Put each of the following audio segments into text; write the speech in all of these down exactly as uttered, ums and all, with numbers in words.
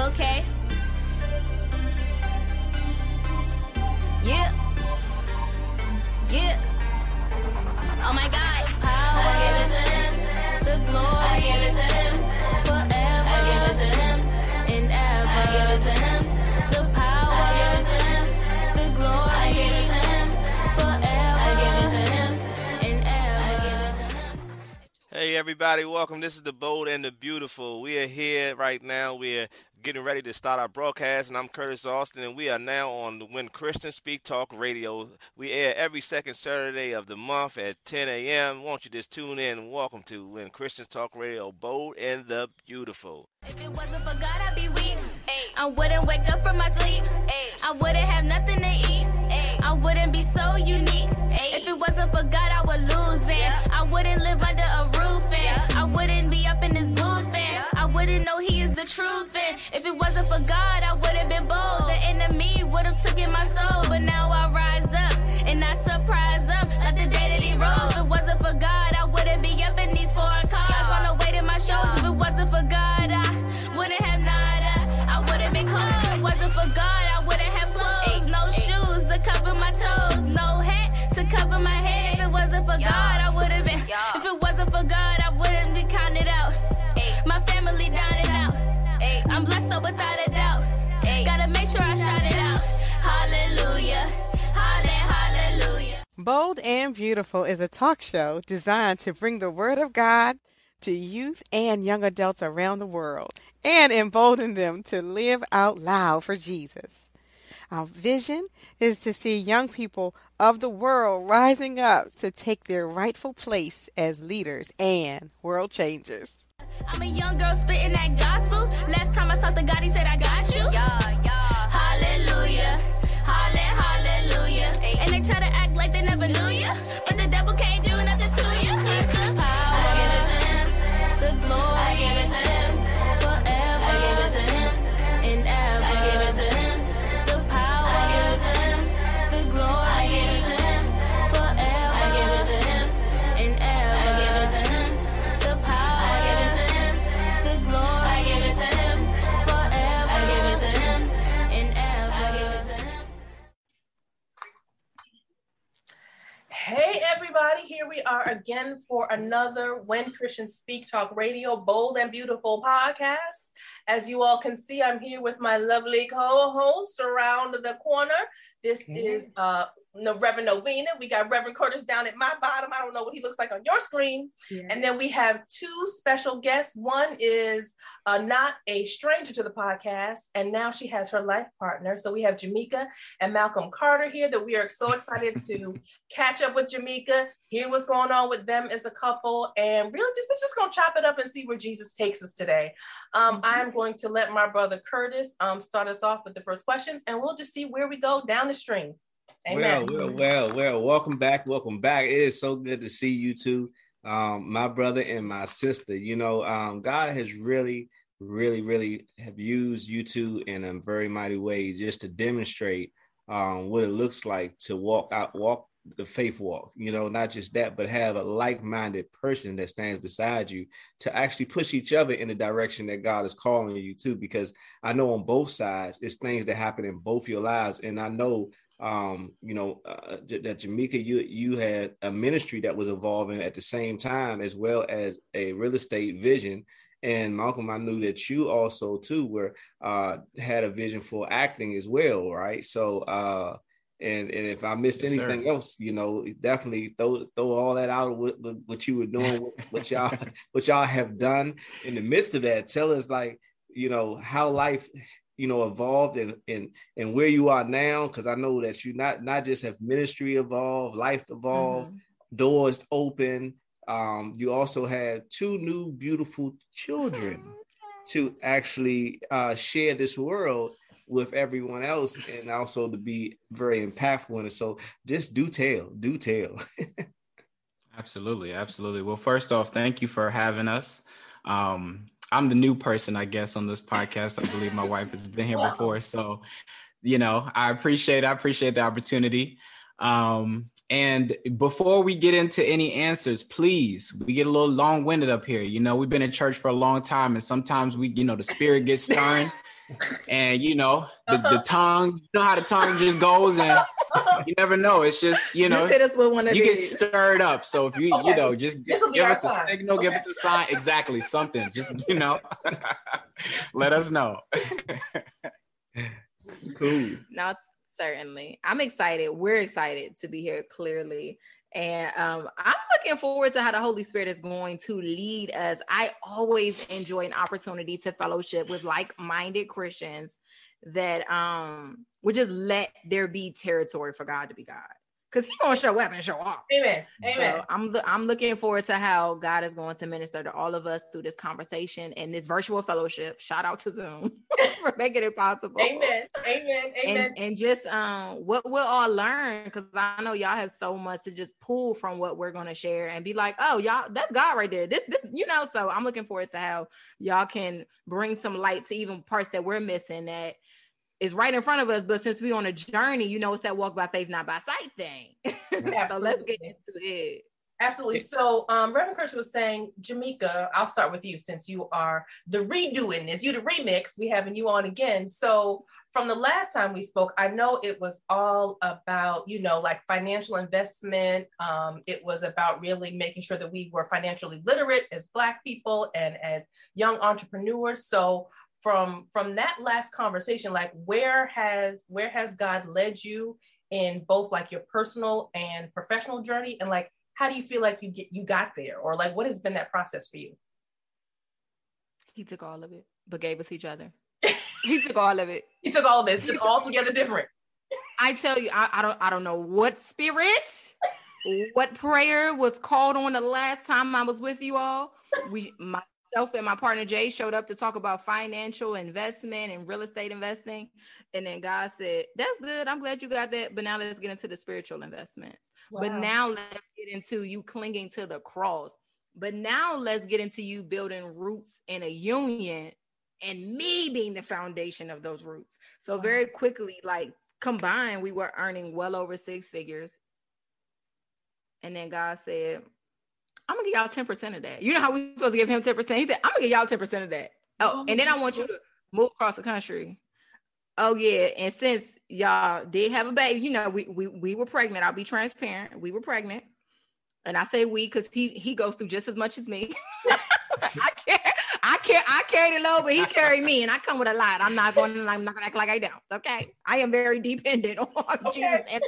Okay. Yeah. Yeah. Oh my God. Power. I give it to him. The glory. I give it to him. Forever. I give it to him. And ever. I give it to him. The power. I give it to him. The glory. I give it to him. Forever. I give it to him. And ever. I give it to him. Hey everybody, welcome. This is the Bold and the Beautiful. We are here right now. We are getting ready to start our broadcast, and I'm Curtis Austin, and we are now on the When Christians Speak Talk Radio. We air every second Saturday of the month at ten a.m. Won't you just tune in and welcome to When Christians Talk Radio, Bold and the Beautiful. If it wasn't for God, I'd be weak. Ay. I wouldn't wake up from my sleep. Ay. I wouldn't have nothing to eat. Ay. I wouldn't be so unique. Ay. If it wasn't for God, I would lose it. Yeah. I wouldn't live under a roof, and yeah. I wouldn't be up in this booth, and yeah. I wouldn't know He is the truth. And if it wasn't for God, I would have been bold. The enemy would have taken my soul, but now I rise up and I surprise them like the day that He rose. If it wasn't for God, I wouldn't be up in these four cars on the way to my shows. If it wasn't for God, I wouldn't have nada. I wouldn't be cold. If it wasn't for God, I wouldn't have clothes. No shoes to cover my toes. No hat to cover my head. If it wasn't for God, I would have been. If it wasn't for God, I wouldn't be counted out. My family dining out. I'm blessed so without a doubt. Gotta make sure I shout it out. Hallelujah. Hallelujah. Bold and Beautiful is a talk show designed to bring the Word of God to youth and young adults around the world and embolden them to live out loud for Jesus. Our vision is to see young people of the world rising up to take their rightful place as leaders and world changers. I'm a young girl spitting that gospel. Last time I talked to God, He said, I got you. Yeah, yeah. Hallelujah. Halle, hallelujah. And they try to act like they never knew you, but the devil can't do nothing to you. He's the power. I give it to Him. The glory. I give it to Him. Forever. I give it to Him. And ever. I give it to Him. The power. I give it to Him. The glory. I give it to Him. Forever. I give it to Him. And ever. I give it to Him. The power. I give it to Him. The glory. I give it to Him. Forever. I give it to Him. And ever. I give it to Him. Hey everybody, here we are again for another When Christians Speak Talk Radio, Bold and Beautiful podcast. As you all can see, I'm here with my lovely co-host around the corner. This mm-hmm. is uh, no, Reverend Novena. We got Reverend Curtis down at my bottom. I don't know what he looks like on your screen. Yes. And then we have two special guests. One is uh, not a stranger to the podcast, and now she has her life partner. So we have Jamaica and Malcolm Carter here that we are so excited to catch up with Jamaica, hear what's going on with them as a couple, and really just, we're just going to chop it up and see where Jesus takes us today. Um, mm-hmm. I'm going to let my brother Curtis um, start us off with the first questions, and we'll just see where we go down the stream. Amen. Well, well, well, well, welcome back. Welcome back. It is so good to see you two, um, my brother and my sister. You know, um, God has really, really, really have used you two in a very mighty way just to demonstrate um, what it looks like to walk out, walk the faith walk, you know, not just that, but have a like-minded person that stands beside you to actually push each other in the direction that God is calling you to, because I know on both sides, it's things that happen in both your lives. And I know, um, you know, uh, that Jamaica, you, you had a ministry that was evolving at the same time, as well as a real estate vision. And Malcolm, I knew that you also too were, uh, had a vision for acting as well. Right. So, uh, And and if I missed yes, anything sir. else, you know, definitely throw throw all that out of what, what you were doing, what, what y'all what y'all have done in the midst of that. Tell us, like, you know, how life, you know, evolved and and and where you are now, because I know that you not not just have ministry evolved, life evolved, mm-hmm. doors open. Um, you also had two new beautiful children to actually uh, share this world with everyone else, and also to be very impactful in it. So just do tell, do tell. Absolutely. Absolutely. Well, first off, thank you for having us. Um, I'm the new person, I guess, on this podcast. I believe my wife has been here before. So, you know, I appreciate, I appreciate the opportunity. Um, and before we get into any answers, please, we get a little long-winded up here. You know, we've been in church for a long time, and sometimes we, you know, the spirit gets stirring. And you know, the, the tongue, you know how the tongue just goes, and you never know. It's just, you know, just hit us with one of you these. get stirred up. So if you, Okay. you know, just give, give us sign. a signal, Okay. give us a sign, exactly, something. Just, you know, let us know. Cool. No, certainly. I'm excited. We're excited to be here, clearly. And um, I'm looking forward to how the Holy Spirit is going to lead us. I always enjoy an opportunity to fellowship with like-minded Christians that um, would just let there be territory for God to be God. Because he's going to show up and show off. Amen. Amen. So I'm, I'm looking forward to how God is going to minister to all of us through this conversation and this virtual fellowship. Shout out to Zoom for making it possible. Amen. Amen. Amen. And, and just um, what we'll all learn, because I know y'all have so much to just pull from what we're going to share and be like, oh, y'all, that's God right there. This, this, you know, so I'm looking forward to how y'all can bring some light to even parts that we're missing that is right in front of us, but since we're on a journey, you know, it's that walk by faith, not by sight thing. So let's get into it. Absolutely. So um, Reverend Curtis was saying, Jamaica, I'll start with you since you are the redoing this, you the remix, we having you on again. So from the last time we spoke, I know it was all about, you know, like financial investment. Um, it was about really making sure that we were financially literate as Black people and as young entrepreneurs. So From from that last conversation, like where has where has God led you in both like your personal and professional journey, and like how do you feel like you get you got there, or like what has been that process for you? He took all of it, but gave us each other. He took all of it. He took all of it. It's just all together different. I tell you, I, I don't I don't know what spirit, what prayer was called on the last time I was with you all. We my. Myself and my partner Jay showed up to talk about financial investment and real estate investing. And then God said, that's good. I'm glad you got that. But now let's get into the spiritual investments. Wow. But now let's get into you clinging to the cross. But now let's get into you building roots in a union and me being the foundation of those roots. So wow. Very quickly, like combined, we were earning well over six figures. And then God said, I'm gonna give y'all ten percent of that. You know how we supposed to give him ten percent? He said, I'm gonna give y'all ten percent of that. Oh, and then I want you to move across the country. Oh yeah, and since y'all did have a baby, you know, we we we were pregnant. I'll be transparent. We were pregnant. And I say we because he he goes through just as much as me. I can't, I can't, I carry the load, but he carried me, and I come with a lot. I'm not going, I'm not gonna act like I don't. Okay. I am very dependent on okay. Jesus. And,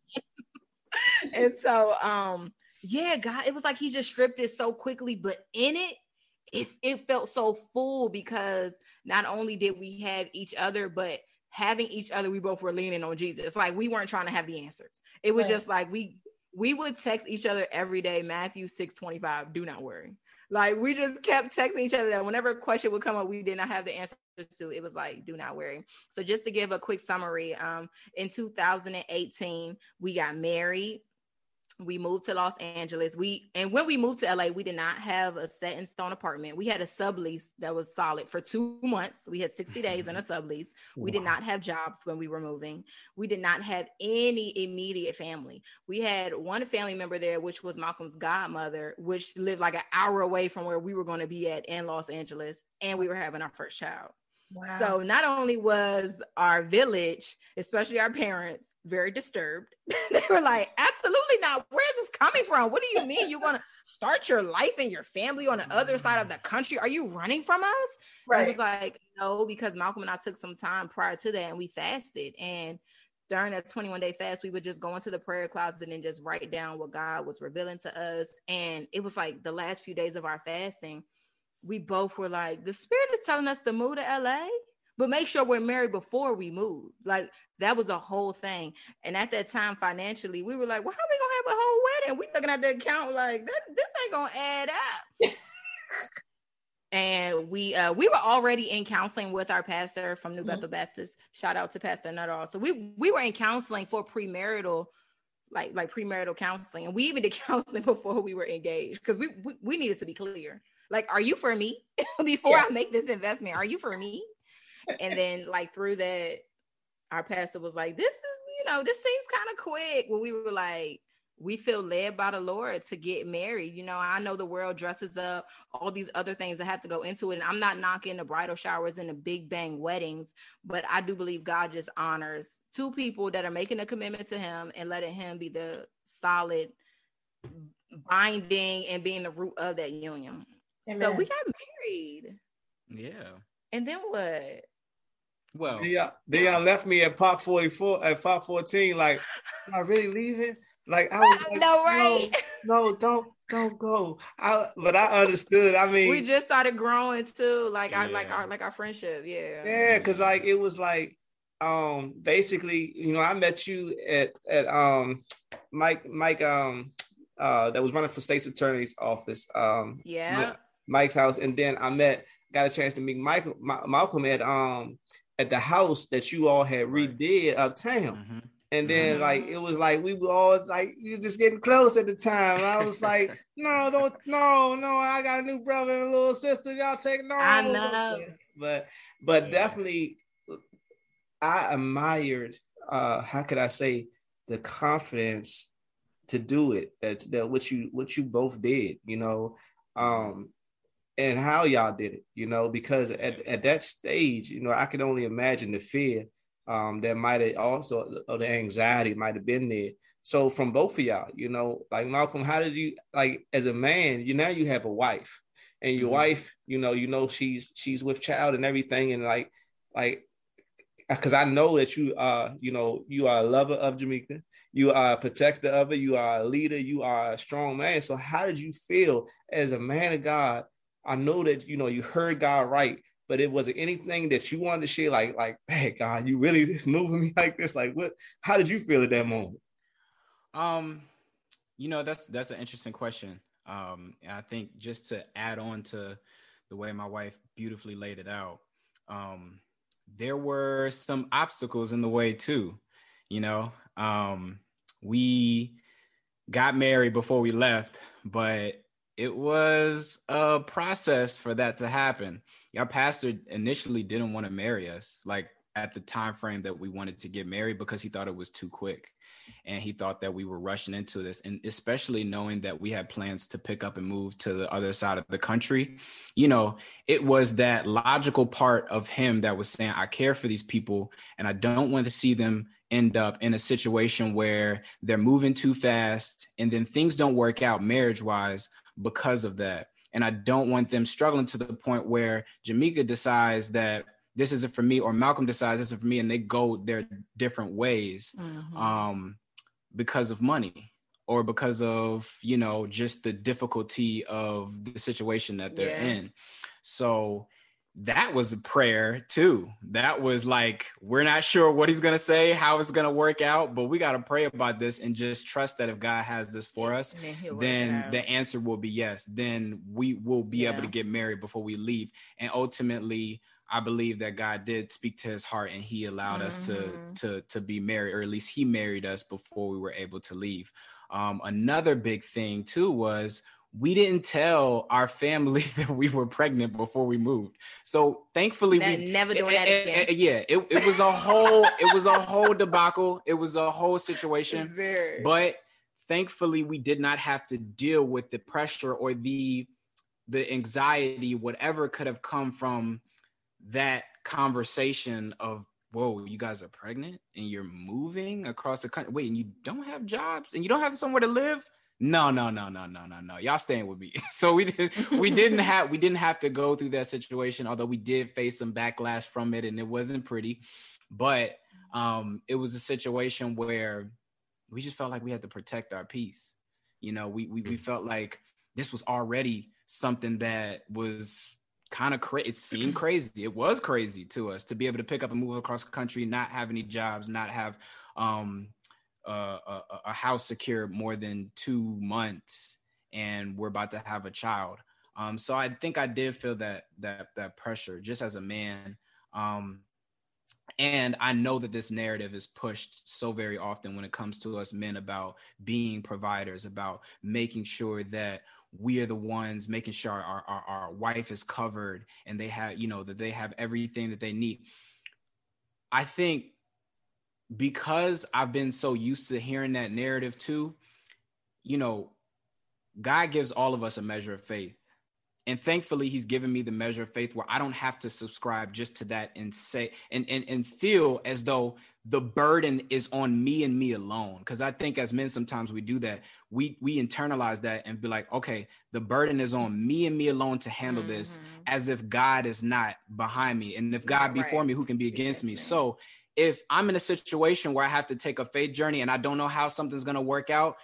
and so um yeah, God, it was like he just stripped it so quickly, but in it, it, it felt so full because not only did we have each other, but having each other, we both were leaning on Jesus. Like we weren't trying to have the answers. It was right. just like we we would text each other every day, Matthew six twenty-five, do not worry. Like we just kept texting each other that whenever a question would come up, we did not have the answer to, it was like, do not worry. So just to give a quick summary, um, in two thousand eighteen, we got married. We moved to Los Angeles. We and when we moved to L A, we did not have a set in stone apartment. We had a sublease that was solid for two months. We had sixty days in a sublease. We wow. did not have jobs when we were moving. We did not have any immediate family. We had one family member there, which was Malcolm's godmother, which lived like an hour away from where we were going to be at in Los Angeles. And we were having our first child. Wow. So not only was our village, especially our parents, very disturbed, they were like, absolutely not. Where is this coming from? What do you mean you're going to start your life and your family on the other side of the country? Are you running from us? Right. And it was like, no, because Malcolm and I took some time prior to that and we fasted. And during that twenty-one day fast, we would just go into the prayer closet and just write down what God was revealing to us. And it was like the last few days of our fasting, we both were like, the Spirit is telling us to move to L A, but make sure we're married before we move. Like that was a whole thing. And at that time, financially, we were like, well, how are we going to have a whole wedding? We looking at the account like, this, this ain't going to add up. And we uh, we were already in counseling with our pastor from New mm-hmm. Bethel Baptist. Shout out to Pastor Nuttall. So we we were in counseling for premarital, like like premarital counseling. And we even did counseling before we were engaged because we, we we needed to be clear. Like, are you for me? Before yeah. I make this investment, are you for me? And then like through that, our pastor was like, this is, you know, this seems kind of quick. When we were like, we feel led by the Lord to get married. You know, I know the world dresses up all these other things that have to go into it. And I'm not knocking the bridal showers and the big bang weddings, but I do believe God just honors two people that are making a commitment to him and letting him be the solid binding and being the root of that union. Amen. So we got married. Yeah. And then what? Well, they, they uh, left me at Park forty-four, at Park fourteen, like, am I really leaving? Like, I was like, no, right? No, no, don't, don't go. I, but I understood. I mean, we just started growing too, like yeah. our, like our, like our friendship. Yeah, yeah, because like it was like, um, basically, you know, I met you at at um, Mike, Mike, um, uh, that was running for state's attorney's office. Um, yeah, Mike's house, and then I met, got a chance to meet Michael, Ma- Malcolm at um at the house that you all had redid uptown. Mm-hmm. And then Mm-hmm. like it was like we were all like you were just getting close at the time. And I was like, no, don't, no, no. I got a new brother and a little sister. Y'all take no. I know, but but yeah. definitely, I admired. Uh, how could I say the confidence to do it? That that what you what you both did. You know, um, and how y'all did it. You know, because at at that stage, you know, I can only imagine the fear. Um, that might have also, or the anxiety might have been there. So from both of y'all, you know, like Malcolm, how did you, like, as a man, you now you have a wife, and your mm-hmm. wife, you know, you know, she's she's with child and everything, and like, like, because I know that you are, you know, you are a lover of Jamaica, you are a protector of it, you are a leader, you are a strong man. So how did you feel as a man of God? I know that, you know, you heard God right. But it wasn't anything that you wanted to share, like, like, hey, God, you really moving me like this. Like, what? How did you feel at that moment? Um, you know, that's that's an interesting question. Um, and I think just to add on to the way my wife beautifully laid it out, um, there were some obstacles in the way too. You know, um, we got married before we left, but it was a process for that to happen. Our pastor initially didn't want to marry us, like at the time frame that we wanted to get married, because he thought it was too quick. And he thought that we were rushing into this. And especially knowing that we had plans to pick up and move to the other side of the country, you know, it was that logical part of him that was saying, I care for these people and I don't want to see them end up in a situation where they're moving too fast and then things don't work out marriage wise because of that. And I don't want them struggling to the point where Jamaica decides that this isn't for me, or Malcolm decides this isn't for me, and they go their different ways mm-hmm. um, because of money or because of, you know, just the difficulty of the situation that they're yeah. in. So that was a prayer too. That was like, we're not sure what he's going to say, how it's going to work out, but we got to pray about this and just trust that if God has this for us, then, then the answer will be yes. Then we will be yeah. able to get married before we leave. And ultimately, I believe that God did speak to his heart and he allowed mm-hmm. us to, to, to be married, or at least he married us before we were able to leave. Um, another big thing too was we didn't tell our family that we were pregnant before we moved. So thankfully, ne- we never doing it, that it, again. It, yeah, it, it was a whole, it was a whole debacle. It was a whole situation. Very. But thankfully, we did not have to deal with the pressure or the the anxiety, whatever could have come from that conversation of, whoa, you guys are pregnant and you're moving across the country. Wait, and you don't have jobs and you don't have somewhere to live? No, no, no, no, no, no, no. Y'all staying with me. So we did, we didn't have we didn't have to go through that situation, although we did face some backlash from it and it wasn't pretty. But um, it was a situation where we just felt like we had to protect our peace. You know, we we, we felt like this was already something that was kind of crazy. It seemed crazy. It was crazy to us to be able to pick up and move across the country, not have any jobs, not have um, uh, a, a house secured more than two months, and we're about to have a child. Um, so I think I did feel that that that pressure just as a man. Um, and I know that this narrative is pushed so very often when it comes to us men about being providers, about making sure that we are the ones making sure our, our, our wife is covered and they have, you know, that they have everything that they need. I think because I've been so used to hearing that narrative too, you know, God gives all of us a measure of faith. And thankfully, he's given me the measure of faith where I don't have to subscribe just to that and say and, and, and feel as though the burden is on me and me alone. Because I think as men, sometimes we do that. We we internalize that and be like, okay, the burden is on me and me alone to handle mm-hmm. this, as if God is not behind me. And if God be right. for me, who can be against me? me? So if I'm in a situation where I have to take a faith journey and I don't know how something's going to work out,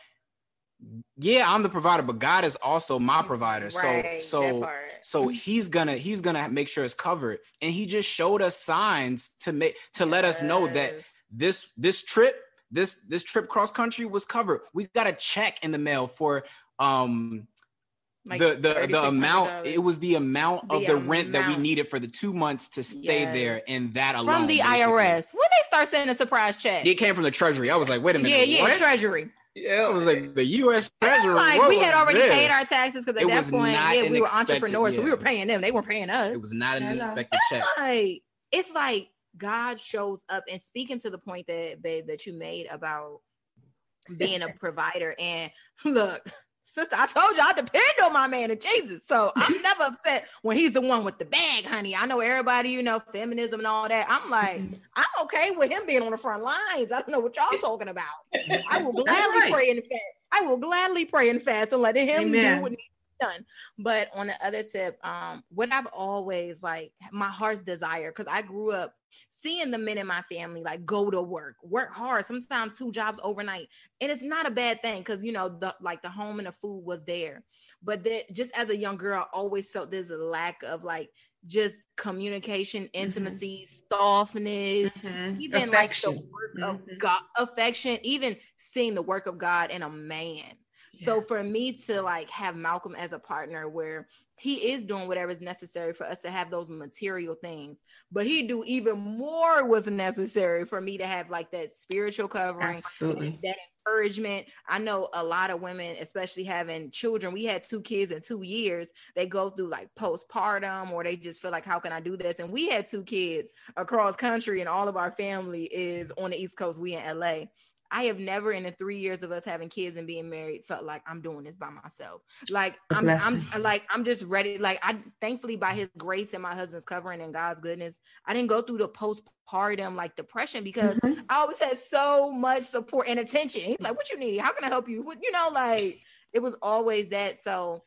yeah, I'm the provider, but God is also my provider. Right, so, so, so he's gonna, he's gonna make sure it's covered. And he just showed us signs to make, to yes. let us know that this, this trip, this, this trip cross country was covered. We got a check in the mail for, um, like the, the, the amount, it was the amount the of the amount. rent that we needed for the two months to stay yes. there. And that alone. From the basically. I R S. When they start sending a surprise check. It came from the Treasury. I was like, wait a minute. Yeah, yeah, what? Treasury. Yeah, it was like the U S Treasury. Like we had already this? paid our taxes because at it that point, yeah, we were entrepreneurs, yeah. so we were paying them. They weren't paying us. It was not an unexpected check. Like, it's like God shows up. And speaking to the point that, babe, that you made about being a provider, and look, sister, I told you I depend on my man and Jesus. So I'm never upset when he's the one with the bag, honey. I know everybody, you know, feminism and all that. I'm like, I'm okay with him being on the front lines. I don't know what y'all talking about. I will gladly right. pray and fast. I will gladly pray and fast and let him Amen. do what needs to be done. But on the other tip, um, what I've always like, my heart's desire, because I grew up seeing the men in my family like go to work, work hard, sometimes two jobs overnight. And it's not a bad thing because, you know, the like the home and the food was there. But that just as a young girl, I always felt there's a lack of like just communication, intimacy, mm-hmm. softness, mm-hmm. even affection. like the work mm-hmm. of God, affection, even seeing the work of God in a man. Yeah. So for me to like have Malcolm as a partner where he is doing whatever is necessary for us to have those material things, but he do even more was necessary for me to have like that spiritual covering, Absolutely. that encouragement. I know a lot of women, especially having children, we had two kids in two years, they go through like postpartum, or they just feel like, how can I do this? And we had two kids across country, and all of our family is on the East Coast, we in L A. I have never in the three years of us having kids and being married felt like I'm doing this by myself. Like I'm, I'm like, I'm just ready. Like I, thankfully by his grace and my husband's covering and God's goodness, I didn't go through the postpartum like depression because mm-hmm. I always had so much support and attention. He's like, what you need? How can I help you? What, you know, like it was always that. So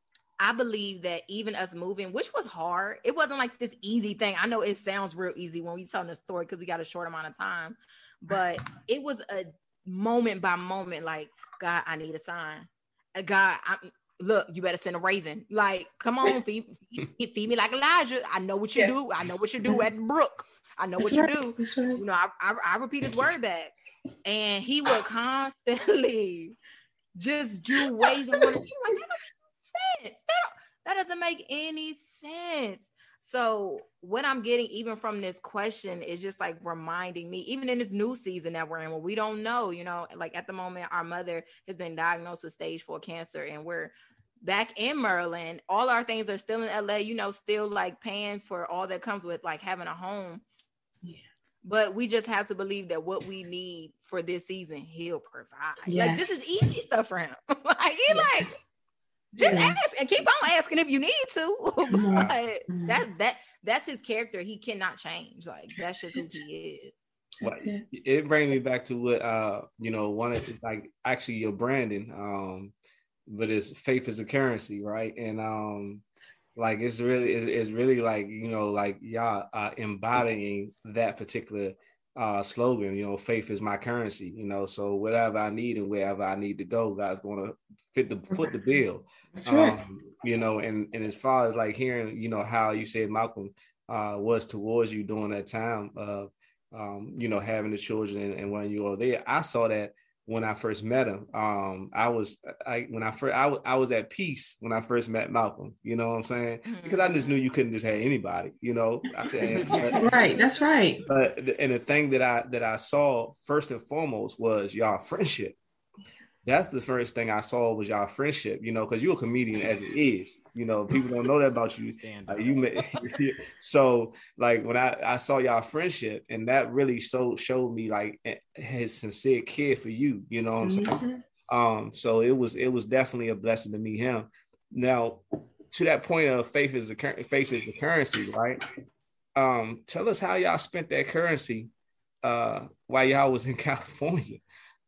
I believe that even us moving, which was hard, it wasn't like this easy thing. I know it sounds real easy when we telling the story because we got a short amount of time. But it was a moment by moment, like, God, I need a sign. God, I'm, look, you better send a raven. Like, come on, feed, feed, feed me like Elijah. I know what you yeah. do. I know what you do at the brook. I know That's what right. you do. Right. You know, I, I, I repeat his word back. And he would constantly just do ways and want to like, that doesn't make sense. That, that doesn't make any sense. So what I'm getting even from this question is just like reminding me, even in this new season that we're in, where we don't know, you know, like at the moment, our mother has been diagnosed with stage four cancer, and we're back in Maryland. All our things are still in L A, you know, still like paying for all that comes with like having a home. Yeah. But we just have to believe that what we need for this season, he'll provide. Yes. Like this is easy stuff for him. like he yes. like. Just yeah. ask and keep on asking if you need to. but that that that's his character. He cannot change. Like that's just who he is. Well, it brings me back to what uh you know one of like actually your branding, um, but it's faith is a currency, right? And um, like it's really it's, it's really like you know like y'all uh, embodying that particular uh slogan. You know, faith is my currency. You know, so whatever I need and wherever I need to go, God's going to fit the foot the bill. That's right. Um, you know, and, and as far as like hearing, you know, how you said Malcolm uh, was towards you during that time of, um, you know, having the children and, and when you were there, I saw that when I first met him. Um, I was, I, when I first, I, w- I was at peace when I first met Malcolm, you know what I'm saying? Because I just knew you couldn't just have anybody, you know? I said, but, right. That's right. But, and the thing that I, that I saw first and foremost was y'all friendship. That's the first thing I saw was y'all friendship, you know, because you're a comedian as it is, you know, people don't know that about you. Uh, you may, so like when I, I saw y'all friendship, and that really so showed me like his sincere care for you, you know what I'm saying? Um, so it was it was definitely a blessing to meet him. Now, to that point of faith is the faith is the currency, right? Um, tell us how y'all spent that currency uh, while y'all was in California.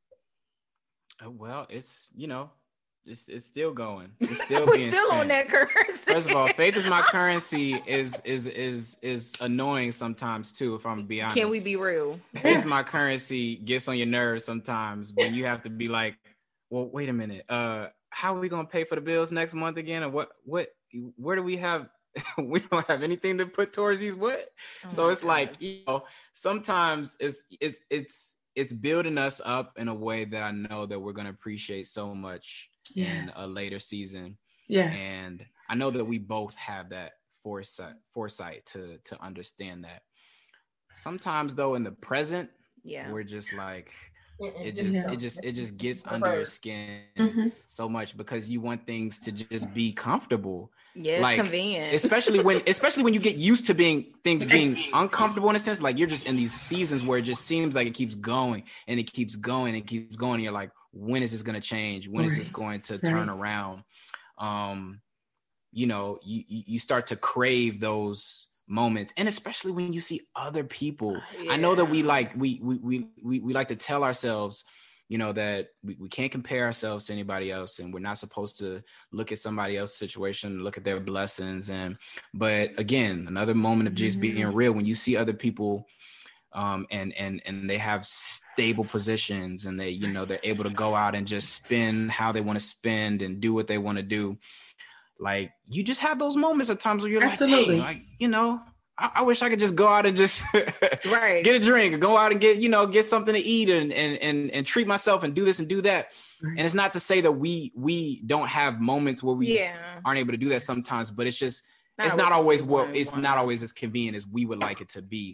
Uh, well, it's you know, it's it's still going. It's still We're being still spent. on that currency. First of all, faith is my currency is is is is annoying sometimes too. If I'm gonna be honest, Can we be real? faith is my currency gets on your nerves sometimes when you have to be like, well, wait a minute, uh, how are we gonna pay for the bills next month again? Or what what where do we have? We don't have anything to put towards these what? Oh so it's God. like, you know, sometimes it's it's it's it's building us up in a way that I know that we're gonna appreciate so much Yes. in a later season. Yes. And I know that we both have that foresight foresight to to understand that. Sometimes though, in the present, Yeah. we're just like, Mm-mm, it just just no. it just it just gets The under your bird. skin Mhm. so much because you want things to just be comfortable. Yeah, Like, convenient. especially when especially when you get used to being things being uncomfortable in a sense, like you're just in these seasons where it just seems like it keeps going and it keeps going and keeps going and you're like, when is this going to change? When is this Right. going to Right. turn around? Um you know, you you you start to crave those moments, and especially when you see other people. I know that we like we we we we, we like to tell ourselves, you know, that we, we can't compare ourselves to anybody else, and we're not supposed to look at somebody else's situation, look at their blessings. And but again, another moment of just being real when you see other people um and and and they have stable positions and they, you know, they're able to go out and just spend how they want to spend and do what they want to do. Like, you just have those moments at times where you're Absolutely. like, hey, like, you know, I, I wish I could just go out and just Right. get a drink or go out and get, you know, get something to eat and, and, and, and treat myself and do this and do that. Right. And it's not to say that we, we don't have moments where we Yeah. aren't able to do that sometimes, but it's just, Not it's not always always what what we it's want. not always as convenient as we would like it to be.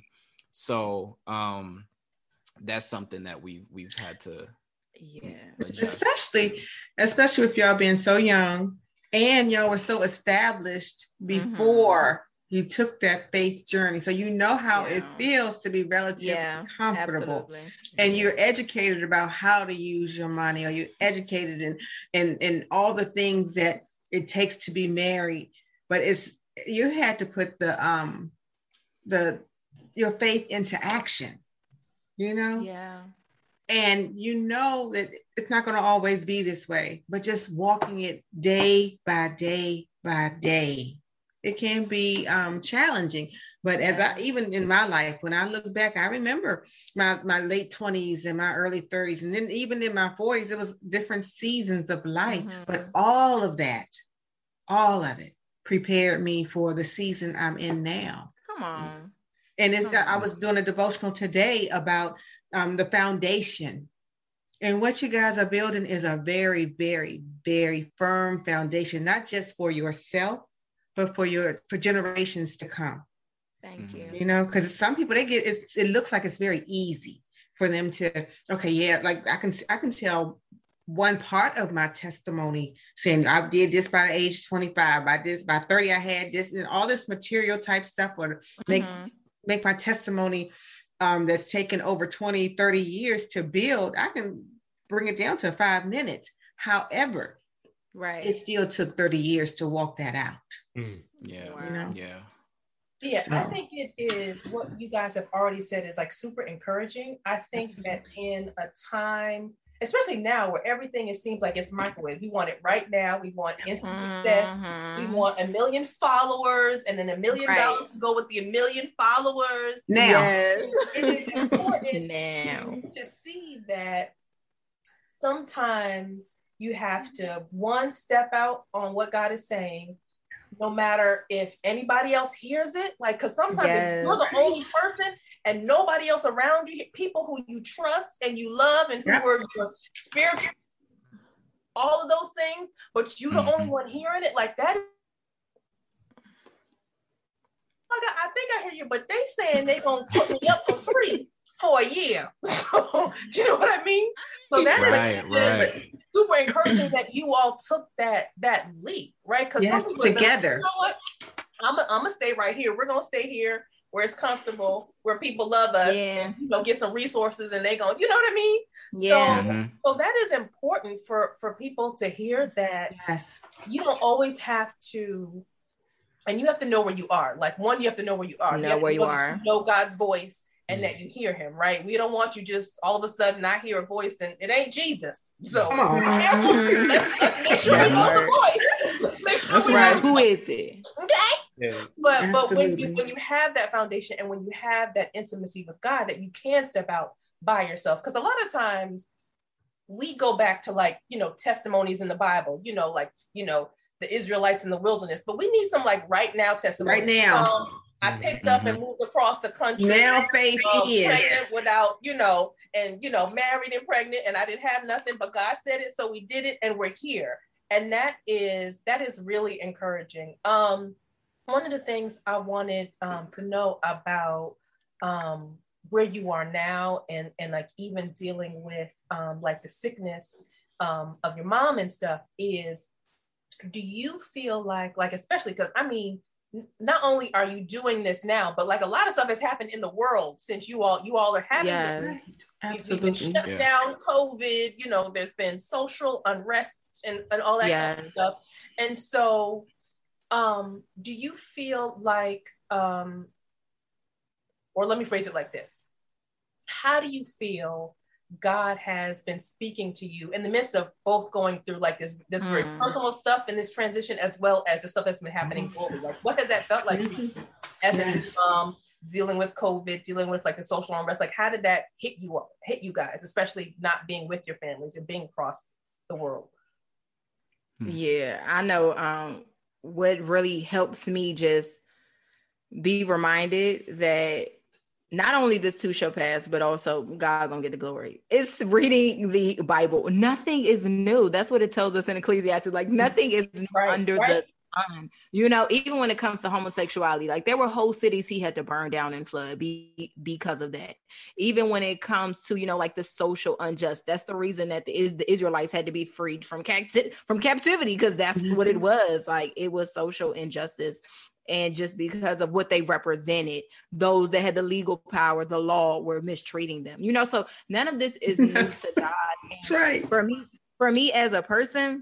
So, um, that's something that we we've had to Yeah. adjust. especially especially with y'all being so young and y'all were so established before you took that faith journey, so you know how it Yeah. feels to be relatively Yeah. comfortable. Absolutely. And you're educated about how to use your money, or you're educated in in in all the things that it takes to be married. But it's you had to put the um the your faith into action, you know. Yeah. And you know that it's not going to always be this way, but just walking it day by day by day, it can be um, challenging. But as I, even in my life, when I look back, I remember my, my late twenties and my early thirties. And then even in my forties, it was different seasons of life. Mhm. But all of that, all of it prepared me for the season I'm in now. Come on. And it's got, I Mhm. was doing a devotional today about um, the foundation. And what you guys are building is a very, very, very firm foundation, not just for yourself, but for your for generations to come. Thank Mhm. you. You know, because some people, they get it's, it looks like it's very easy for them to, okay, yeah, like I can I can tell one part of my testimony saying I did this by the age twenty-five, by this by thirty I had this, and all this material type stuff would make Mhm. make my testimony um, that's taken over twenty, thirty years to build. I can bring it down to five minutes. However, Right. it still took thirty years to walk that out. Mm. Yeah. Wow. You know? Yeah. Yeah, I So- think it is what you guys have already said is like super encouraging. I think that in a time, especially now where everything, it seems like it's microwave. We want it right now. We want instant success. We Mhm. want a million followers and then a million Right. dollars to go with the a million followers. Now, Yes. It is important Now. to see that sometimes you have to one step out on what God is saying, no matter if anybody else hears it. Like, because sometimes if you're the Yes. only person and nobody else around you, people who you trust and you love and who Yep. are your spirit, all of those things, but you the Mhm. only one hearing it, like that. I got- I think I hear you, but they saying they gonna put me up for free for a year. So, do you know what I mean? So that's Right, right. super encouraging that you all took that that leap, right? Because yes, together. You know what? I'm I'm gonna stay right here. We're gonna stay here. where it's comfortable, where people love us, Yeah. and, you know, get some resources and they go, you know what I mean? Yeah. So, Mhm. so that is important for, for people to hear that Yes. you don't always have to, and you have to know where you are. Like, one, you have to know where you are. Know have to where you know, are. know God's voice and Mm. that you hear him, right? We don't want you just all of a sudden I hear a voice and it ain't Jesus. So Come on. Mhm. let's, let's make sure That we know part. the voice. Make sure That's we right. know Who is it? okay? Yeah. But but when Absolutely. you when you have that foundation and when you have that intimacy with God, that you can step out by yourself. Because a lot of times we go back to, like, you know, testimonies in the Bible, you know, like, you know, the Israelites in the wilderness, but we need some like right now testimony. Right now. Um, I picked up and moved across the country. Now faith um, is. pregnant without, you know, and, you know, married and pregnant, and I didn't have nothing, but God said it, so we did it, and we're here. And that is, that is really encouraging. Um, one of the things I wanted um, to know about um, where you are now, and, and like even dealing with um, like the sickness um, of your mom and stuff, is, do you feel like, like, especially because, I mean, not only are you doing this now, but like a lot of stuff has happened in the world since you all you all are having Yes. this. Absolutely. We've been shut Yeah. down, COVID, you know, there's been social unrest and, and all that kind of Yes. stuff. And so um, do you feel like, um, or let me phrase it like this. How do you feel God has been speaking to you in the midst of both going through like this, this very Mm. personal stuff in this transition, as well as the stuff that's been happening globally? Like, what has that felt like to you as Yes. a mom, dealing with COVID, dealing with like the social unrest? Like, how did that hit you up, hit you guys, especially not being with your families and being across the world? Yeah, I know. Um, what really helps me just be reminded that not only this too shall pass, but also God gonna get the glory. It's reading the Bible. Nothing is new. That's what it tells us in Ecclesiastes. Like, nothing is new Right, under right. the sun. You know, even when it comes to homosexuality, like there were whole cities he had to burn down and flood be, because of that. Even when it comes to, you know, like the social unjust, that's the reason that the, is, the Israelites had to be freed from, capti- from captivity, because that's what it was. Like, it was social injustice. And just because of what they represented, those that had the legal power, the law, were mistreating them. You know, so none of this is new to God. That's right. For me, for me as a person,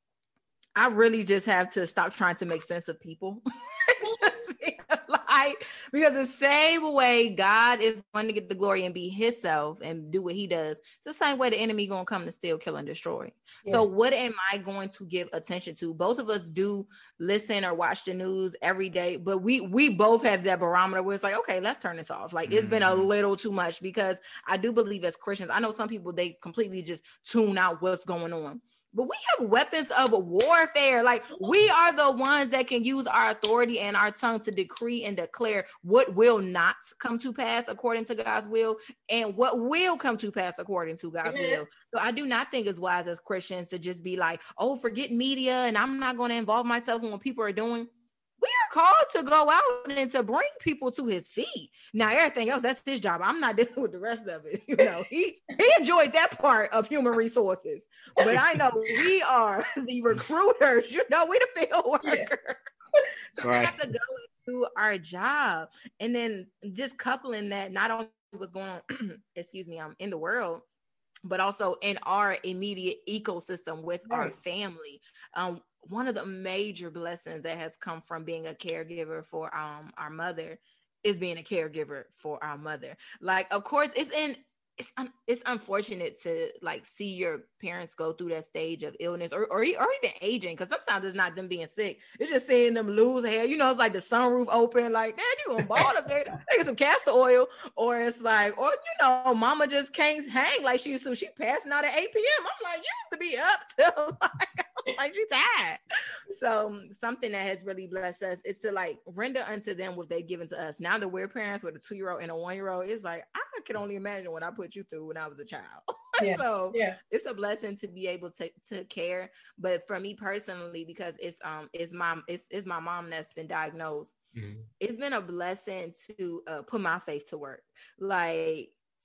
I really just have to stop trying to make sense of people. Just be like, because the same way God is going to get the glory and be himself and do what he does, the same way the enemy going to come to steal, kill, and destroy. Yeah. So what am I going to give attention to? Both of us do listen or watch the news every day, but we we both have that barometer where it's like, okay, let's turn this off. Like, it's been a Mhm. little too much, because I do believe as Christians, I know some people, they completely just tune out what's going on. But we have weapons of warfare. Like, we are the ones that can use our authority and our tongue to decree and declare what will not come to pass according to God's will, and what will come to pass according to God's Amen. will. So I do not think it's wise as Christians to just be like, oh, forget media, and I'm not going to involve myself in what people are doing. We are called to go out and to bring people to his feet. Now, everything else, that's his job. I'm not dealing with the rest of it. You know, he, he enjoys that part of human resources. But I know we are the recruiters, you know, we the field workers. So we have to go and do our job. And then just coupling that, not only what's going on, excuse me, um, in the world, but also in our immediate ecosystem with our Right. family. Um, one of the major blessings that has come from being a caregiver for um our mother is being a caregiver for our mother. Like, of course, it's in it's un, it's unfortunate to like see your parents go through that stage of illness, or or, or even aging, because sometimes it's not them being sick, it's just seeing them lose hair. You know, it's like the sunroof open, like, Dad, you gonna ball up there, take some castor oil, or it's like, or you know, mama just can't hang like she used to. She passing out at eight p.m. I'm like, you used to be up till like, like she's tired. So something that has really blessed us is to like render unto them what they've given to us. Now that we're parents with a two-year-old and a one-year-old, it's like, I can only imagine what I put you through when I was a child. Yeah. So Yeah. it's a blessing to be able to to care. But for me personally, because it's um it's my it's, it's my mom that's been diagnosed, Mhm. it's been a blessing to uh, put my faith to work, like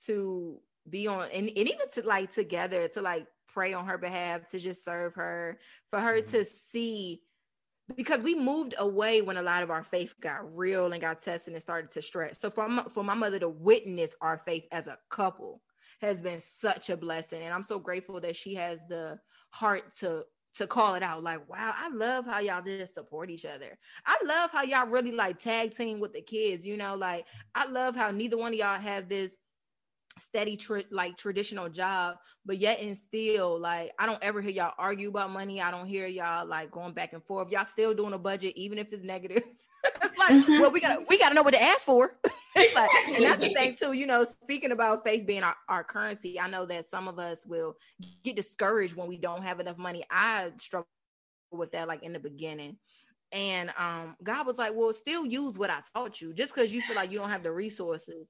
to be on and, and even to like together to like pray on her behalf, to just serve her, for her Mhm. to see because we moved away when a lot of our faith got real and got tested and started to stretch. So for my, for my mother to witness our faith as a couple has been such a blessing. And I'm so grateful that she has the heart to to call it out. Like, wow, I love how y'all just support each other. I love how y'all really like tag team with the kids, you know, like I love how neither one of y'all have this steady tra- like traditional job, but yet and still, like I don't ever hear y'all argue about money. I don't hear y'all like going back and forth. Y'all still doing a budget even if it's negative. It's like, mm-hmm. well, we gotta we gotta know what to ask for. It's like, and that's the thing too, you know, speaking about faith being our, our currency, I know that some of us will get discouraged when we don't have enough money. I struggle with that like in the beginning. And um God was like, well, still use what I taught you. Just because you feel like you don't have the resources,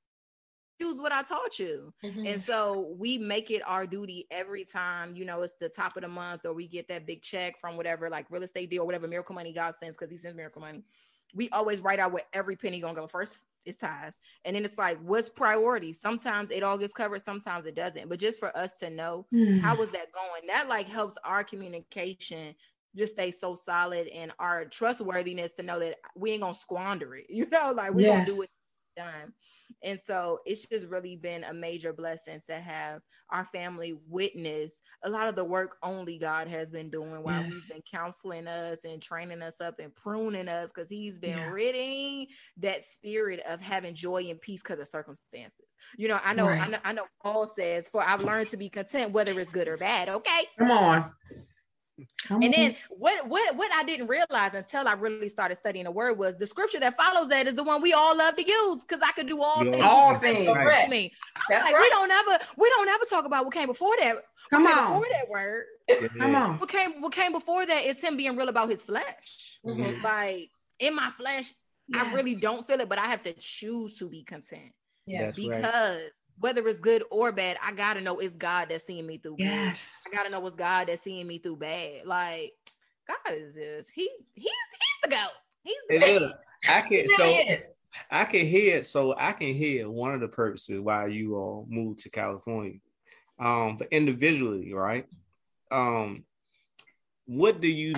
use what I taught you. Mm-hmm. And so we make it our duty every time, you know, it's the top of the month or we get that big check from whatever, like real estate deal or whatever miracle money God sends, because he sends miracle money. We always write out where every penny gonna go. First is tithe. And then it's like, what's priority? Sometimes it all gets covered, sometimes it doesn't. But just for us to know, mm. how was that going? That like helps our communication just stay so solid and our trustworthiness to know that we ain't gonna squander it. You know, like we're yes. gonna do it done. And so it's just really been a major blessing to have our family witness a lot of the work only God has been doing while yes. he's been counseling us and training us up and pruning us, because he's been yeah. ridding that spirit of having joy and peace because of circumstances. You know, I know, right. I know, I know Paul says, for I've learned to be content, whether it's good or bad. Okay. Come on. Come and on. then what what what I didn't realize until I really started studying the word was the scripture that follows that is the one we all love to use, because I could do all yeah. things. All things. Right. Me. That's like, right. we don't ever we don't ever talk about what came before that. Come what on. Before that word. Yeah. Come on. What came what came before that is him being real about his flesh. Mm-hmm. Like in my flesh, yes. I really don't feel it, but I have to choose to be content. Yeah. Because right. whether it's good or bad, I gotta know it's God that's seeing me through. Yes, good. I gotta know it's God that's seeing me through bad. Like God is this. He he's he's the goat. He's the goat. goat. I can so I can hear so I can hear one of the purposes why you all moved to California. Um, but individually, right? Um, what do you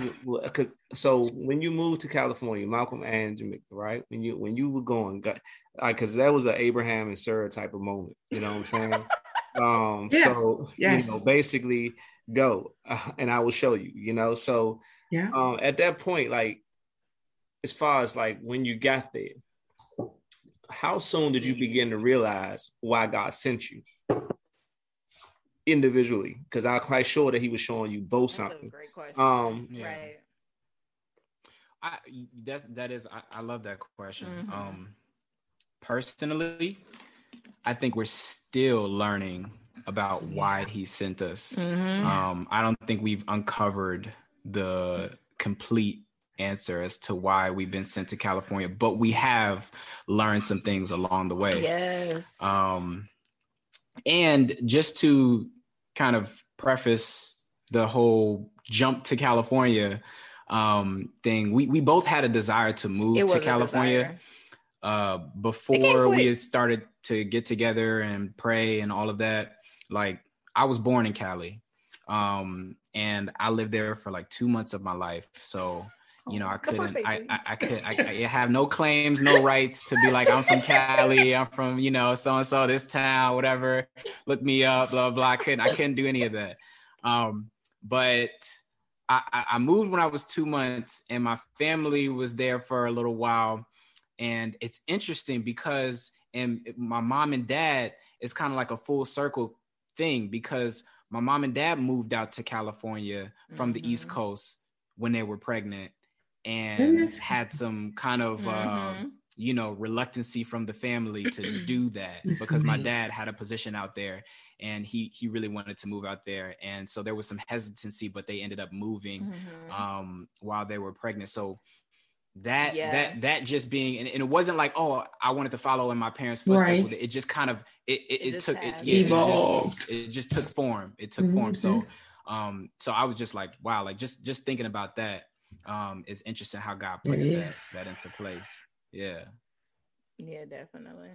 so when you moved to California, Malcolm and Jamaica, right? When you when you were going, like, because that was an Abraham and Sarah type of moment, you know what I'm saying? um, yes. So yes. you know, basically, go uh, and I will show you. You know, so yeah. Um, at that point, like, as far as like when you got there, how soon did you begin to realize why God sent you? Individually, because I'm quite sure that he was showing you both that's something. A great question. Um, yeah. Right. I that's that is I, I love that question. Mm-hmm. Um, personally, I think we're still learning about why he sent us. Mm-hmm. Um, I don't think we've uncovered the complete answer as to why we've been sent to California, but we have learned some things along the way. Yes. Um, and just to kind of preface the whole jump to California um, thing, we we both had a desire to move to California uh, before we had started to get together and pray and all of that. Like, I was born in Cali, um, and I lived there for like two months of my life. So, you know, I couldn't, I, I, I could, I, I have no claims, no rights to be like, I'm from Cali, I'm from, you know, so-and-so, this town, whatever, look me up, blah, blah. I couldn't, I couldn't do any of that. Um, but I, I moved when I was two months and my family was there for a little while. And it's interesting because and my mom and dad, it's kind of like a full circle thing, because my mom and dad moved out to California from mm-hmm. the East Coast when they were pregnant, and had some kind of, mm-hmm. uh, you know, reluctancy from the family to do that because my dad had a position out there and he he really wanted to move out there. And so there was some hesitancy, but they ended up moving mm-hmm. um, while they were pregnant. So that, yeah. that, that just being, and, and it wasn't like, oh, I wanted to follow in my parents' footsteps. Right. It just kind of, it, it, it, it took, it, yeah, evolved. It just, it just took form. It took mm-hmm. form. So, um, so I was just like, wow, like just, just thinking about that. Um, it's interesting how God puts that, that into place. Yeah. Yeah, definitely.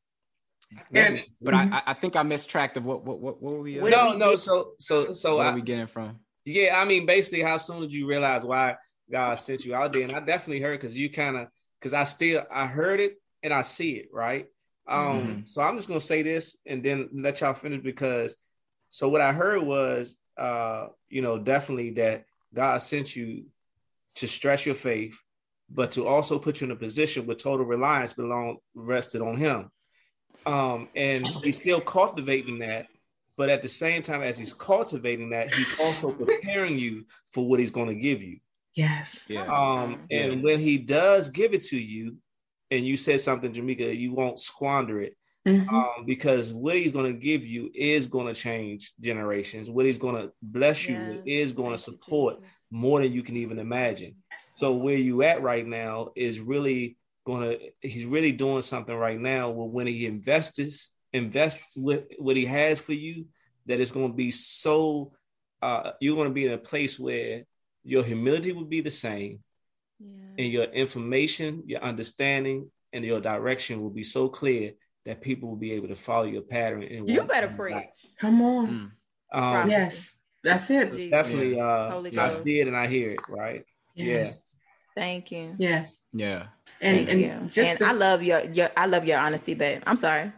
And, but mm-hmm. I, I think I missed track of what, what, what, what were we? Uh, no, no. So, so, so, what I, are we getting from? Yeah, I mean, basically, how soon did you realize why God sent you out there. And I definitely heard because you kind of because I still I heard it and I see it, right? Um, Mm-hmm. so I'm just gonna say this and then let y'all finish because so what I heard was uh, you know, definitely that God sent you to stretch your faith, but to also put you in a position where total reliance belong rested on him. Um, and he's still cultivating that, but at the same time as he's cultivating that, he's also preparing you for what he's going to give you. Yes. Yeah. Um, and Yeah. when he does give it to you, and you said something, Jamaica, you won't squander it. Mhm. Um, because what he's going to give you is going to change generations. What he's going to bless you with is going to support more than you can even imagine. So where you at right now is really going to, he's really doing something right now where when he invests, invests with what he has for you, that it's going to be so, uh, you're going to be in a place where your humility will be the same. And your information, your understanding, and your direction will be so clear that people will be able to follow your pattern. And You want better to preach. back. Come on. Mm. Um, Yes. That's it. Jesus. definitely. Uh, Holy I Ghost. see it and I hear it. Right. Yes. Thank you. Yes. Yeah. And Thank and you. just and the- I love your your I love your honesty, babe. I'm sorry.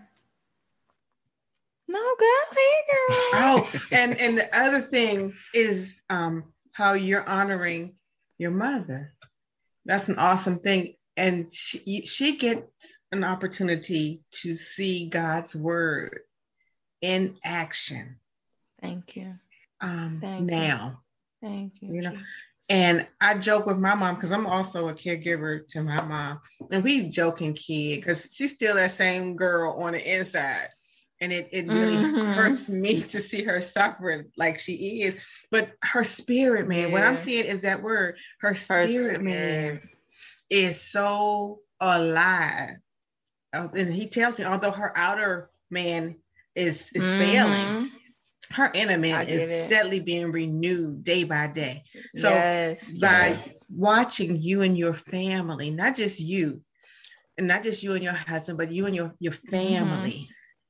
No, girl, hey girl. oh, and and the other thing is um how you're honoring your mother. That's an awesome thing. And she, she gets an opportunity to see God's word in action. Thank you. Um, Thank you. now, Thank you. You know, Jesus. and I joke with my mom because I'm also a caregiver to my mom, and we joking kid because she's still that same girl on the inside. And it, it really Mhm. hurts me to see her suffering like she is. But her spirit, man, what I'm Yeah. seeing is that word. Her Her spirit, man, is so alive. Uh, and he tells me, although her outer man is, is failing, Mhm. her inner I man get is it. steadily being renewed day by day. So yes. by yes. watching you and your family, not just you, and not just you and your husband, but you and your, your family.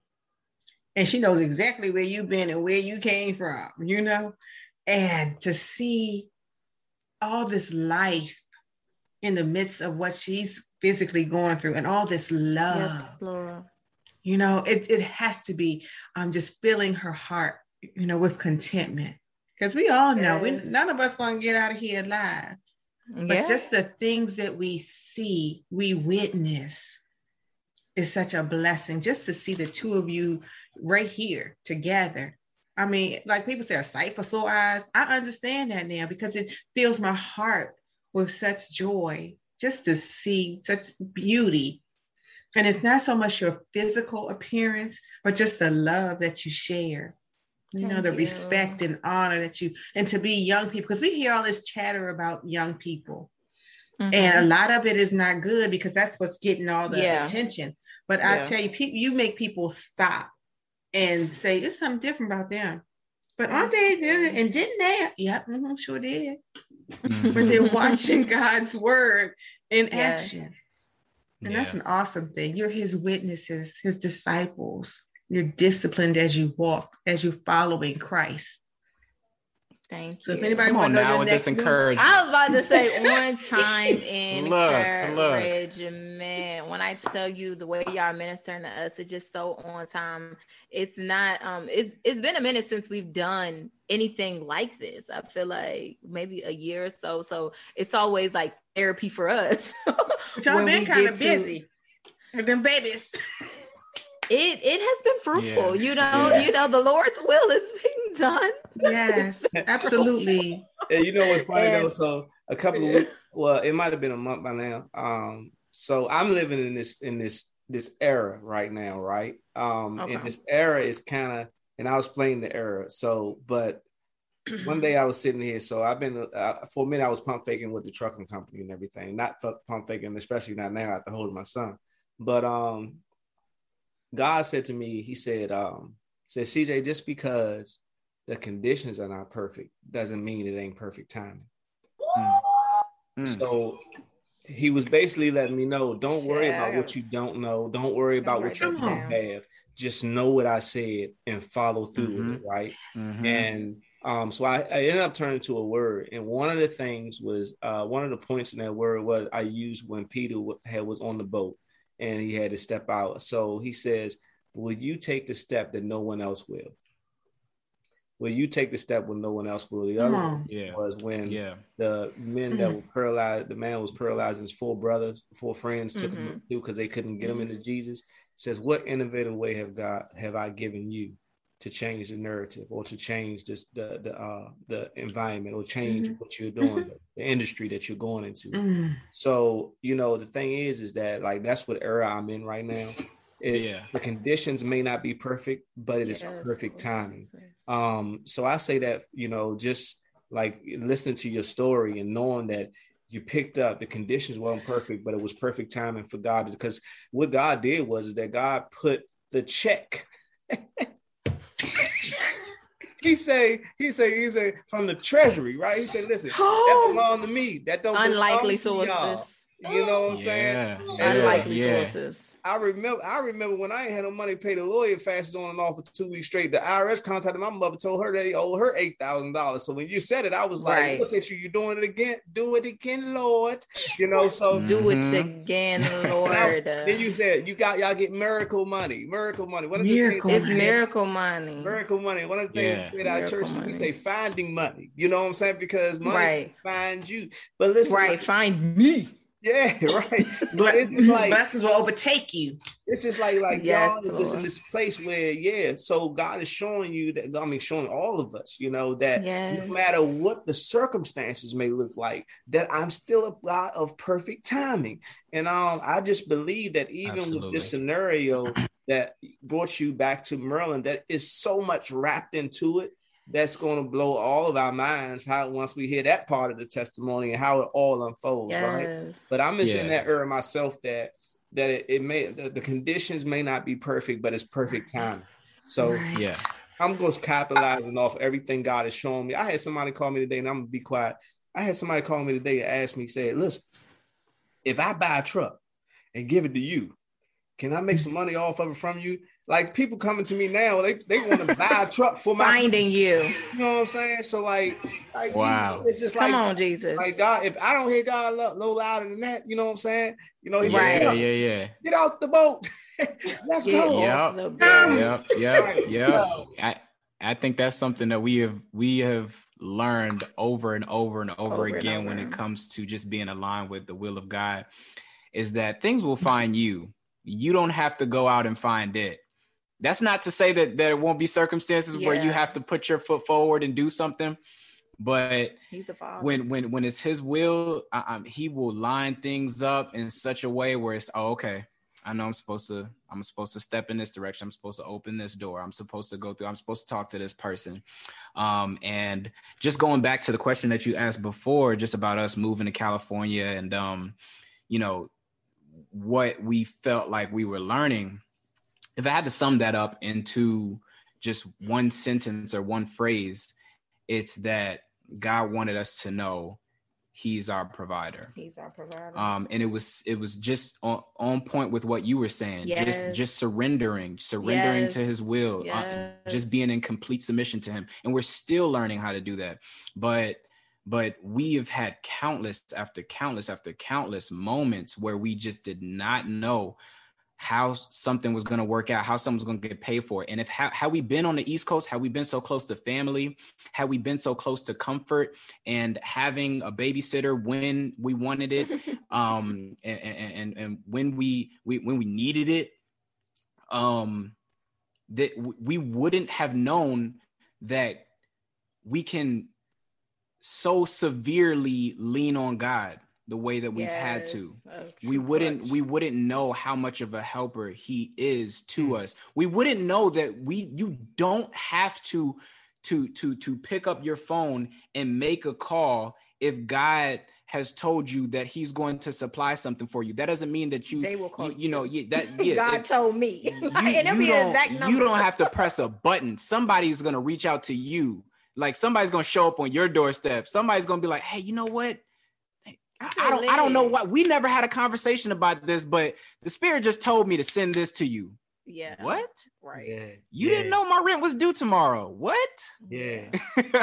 And she knows exactly where you've been and where you came from, you know, and to see all this life in the midst of what she's physically going through and all this love, Yes, Lord. you know, it, it has to be um, just filling her heart, you know, with contentment. Because we all know, we, Yes. none of us going to get out of here alive. But Yeah. just the things that we see, we witness, is such a blessing. Just to see the two of you right here together. I mean, like people say, a sight for sore eyes. I understand that now because it fills my heart with such joy just to see such beauty. And it's not so much your physical appearance, but just the love that you share. You know, Thank the you. respect and honor that you, and to be young people, because we hear all this chatter about young people. Mhm. And a lot of it is not good because that's what's getting all the Yeah. attention. But I Yeah. tell you, people, you make people stop and say, there's something different about them. But aren't they? And didn't they? Yep, mhm, sure did. Mhm. But they're watching God's word in Yes. action. And that's Yeah. an awesome thing. You're his witnesses, his disciples. You're disciplined as you walk, as you're following Christ. Thank So you. if anybody Come want on to know now your with next this move, encouragement. I was about to say on time Look, look. encouragement. When I tell you the way y'all ministering to us, it's just so on time. It's not um it's it's been a minute since we've done anything like this. I feel like maybe a year or so. So it's always like therapy for us. but y'all when we been kind get of to- busy with them babies. It it has been fruitful, Yeah. you know, Yeah. you know, the Lord's will is being done. Yes, absolutely. And you know what's funny though? And- So a couple of weeks, well, it might have been a month by now. Um, so I'm living in this in this this era right now, right? Um, Okay. and this era is kind of, and I'll explain the era. So, but one day I was sitting here, so I've been uh, for a minute I was pump faking with the trucking company and everything, not f- pump faking, especially not now after holding my son. But um, God said to me, He said, um, said C J, just because the conditions are not perfect doesn't mean it ain't perfect timing. Mm. So he was basically letting me know, don't worry Yeah, I about what gotta- you don't know. Don't worry about what you write that don't down. have. Just know what I said and follow through with Mhm. it, right? Mhm. And Um, so I, I ended up turning to a word, and one of the things was uh, one of the points in that word was I used when Peter had was on the boat and he had to step out. So he says, "Will you take the step that no one else will? Will you take the step when no one else will?" The other one yeah. was when yeah. the men that were paralyzed, the man was paralyzed, his four brothers, four friends took Mm-hmm. him through because they couldn't get him into Jesus. It says, "What innovative way have God have I given you to change the narrative or to change this the the uh the environment or change Mhm. what you're doing, the, the industry that you're going into?" Mm. So, you know, the thing is, is that like that's what era I'm in right now. It, Yeah. The conditions may not be perfect, but it is Yes. perfect timing. Um, so I say that, you know, just like listening to your story and knowing that you picked up, the conditions weren't perfect, but it was perfect timing for God, because what God did was is that God put the check. He say, he say, he say from the treasury, right? He said, "Listen, that belong to me. That don't Unlikely belong to y'all." sources. You know what I'm Yeah. saying? Yeah. Unlikely Yeah. sources. I remember, I remember when I ain't had no money to pay the lawyer fast on and off for two weeks straight. The I R S contacted my mother, told her they owe her eight thousand dollars. So when you said it, I was like, Right. "Look at you, you doing it again? Do it again, Lord." You know, so Do it Mhm. again, now, Lord. then you said you got y'all get miracle money, miracle money. One of the Miracle things, It's miracle money. miracle money. One of the Yeah. things we say at our Miracle church, we money. say finding money. You know what I'm saying? Because money Right. finds you. But listen, Right. like, Find me. yeah, right. But Ble- it's just like blessings will overtake you. it's just like like Yes, y'all is just in Lord. this place where yeah. So God is showing you that I mean showing all of us, you know, that Yes. no matter what the circumstances may look like, that I'm still a God of perfect timing. And um, I just believe that even Absolutely. with this scenario that brought you back to Maryland, that is so much wrapped into it. That's going to blow all of our minds how once we hear that part of the testimony and how it all unfolds, right? Yes. But I'm just in Yeah. that era myself that that it, it may the, the conditions may not be perfect, but it's perfect time. So Right. Yeah. I'm just capitalizing off everything God is showing me. I had somebody call me today, and I'm gonna be quiet. I had somebody call me today and ask me, said, "Listen, if I buy a truck and give it to you, can I make some money off of it from you?" Like people coming to me now, they, they want to buy a truck for my Finding you. You know what I'm saying? So like, like Wow. you know, it's just Come like, on, Jesus. like God. If I don't hear God lo- no louder than that, you know what I'm saying? You know, He Right. said, Yeah. "Look, Yeah. Yeah. get out the boat, let's Get go." off Yep. the Come. boat. Yep. Yep. Right. Yep. I I think that's something that we have we have learned over and over and over, Over and again when over. it comes to just being aligned with the will of God, is that things will find you. You don't have to go out and find it. That's not to say that there won't be circumstances where you Yeah. have to put your foot forward and do something, but He's a father. when when when it's His will, I, I, He will line things up in such a way where it's, oh, okay, I know I'm supposed to I'm supposed to step in this direction. I'm supposed to open this door. I'm supposed to go through. I'm supposed to talk to this person. Um, and just going back to the question that you asked before, just about us moving to California and um, you know, what we felt like we were learning. If I had to sum that up into just one sentence or one phrase, it's that God wanted us to know He's our provider. He's our provider. Um, and it was it was just on, on point with what you were saying. Yes. Just just surrendering, surrendering to His Yes. will, uh, Yes. just being in complete submission to Him. And we're still learning how to do that. But but we have had countless after countless after countless moments where we just did not know how something was going to work out, how someone's going to get paid for it. And if how, how we been on the East Coast, how we been so close to family, how we been so close to comfort and having a babysitter when we wanted it, um, and, and, and when we, we when we needed it, um, that we wouldn't have known that we can so severely lean on God the way that we've had to. We wouldn't we wouldn't know how much of a helper He is to us. We wouldn't know that we you don't have to to to to pick up your phone and make a call if God has told you that He's going to supply something for you. That doesn't mean that you They will call you, you know yeah, that yeah, God it- told me. you, and it'll you be an exact don't, number. you don't have to press a button. Somebody's going to reach out to you. Like somebody's going to show up on your doorstep. Somebody's going to be like, hey, you know what? I, I don't I don't know why. We never had a conversation about this, but the Spirit just told me to send this to you. Yeah. What? Right. Yeah. You yeah. didn't know my rent was due tomorrow. What? Yeah.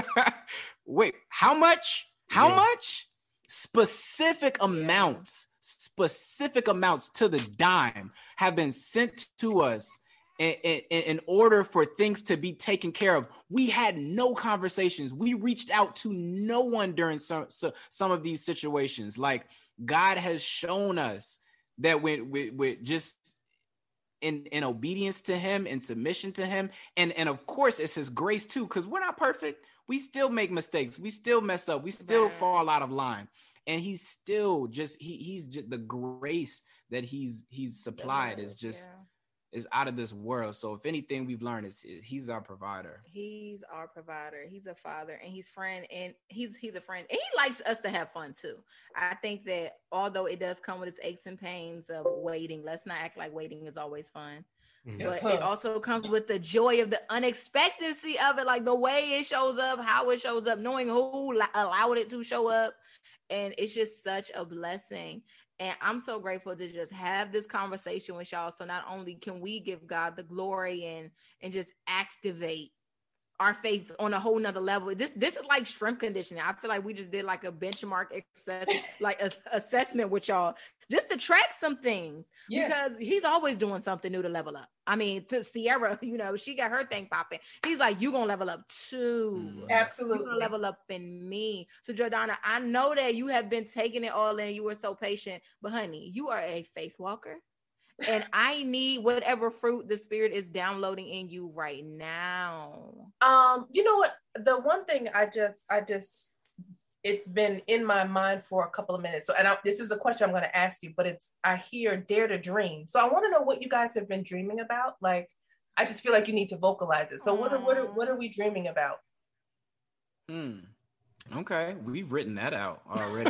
Wait, how much? How Yeah. much? Specific amounts, specific amounts to the dime have been sent to us in, in, in order for things to be taken care of. We had no conversations. We reached out to no one during some, so, some of these situations. Like, God has shown us that when with, with just in, in obedience to him and submission to him, and, and of course it's his grace too, because we're not perfect. We still make mistakes. We still mess up. We still Right. fall out of line. And he's still just, he he's just the grace that he's he's supplied is just Yeah. is out of this world. So if anything we've learned is he's our provider. He's our provider. He's a father, and he's friend, and he's he's a friend. And he likes us to have fun too. I think that although it does come with its aches and pains of waiting, let's not act like waiting is always fun. But it also comes with the joy of the unexpectancy of it, like the way it shows up, how it shows up, knowing who allowed it to show up. And it's just such a blessing. And I'm so grateful to just have this conversation with y'all. So not only can we give God the glory and and just activate our faith on a whole nother level. This this is like shrimp conditioning. I feel like we just did like a benchmark access, like a, assessment with y'all, just to track some things. Yeah. Because he's always doing something new to level up. I mean, to Sierra, you know, she got her thing popping. He's like, you gonna level up too. Absolutely. You're gonna level up in me. So Jordana, I know that you have been taking it all in. You were so patient, but honey, you are a faith walker. And I need whatever fruit the Spirit is downloading in you right now. Um, you know what? The one thing I just, I just, it's been in my mind for a couple of minutes. So, and I, this is a question I'm going to ask you, but it's, I hear dare to dream. So I want to know what you guys have been dreaming about. Like, I just feel like you need to vocalize it. So what are, what are, what are we dreaming about? Hmm. Okay. We've written that out already.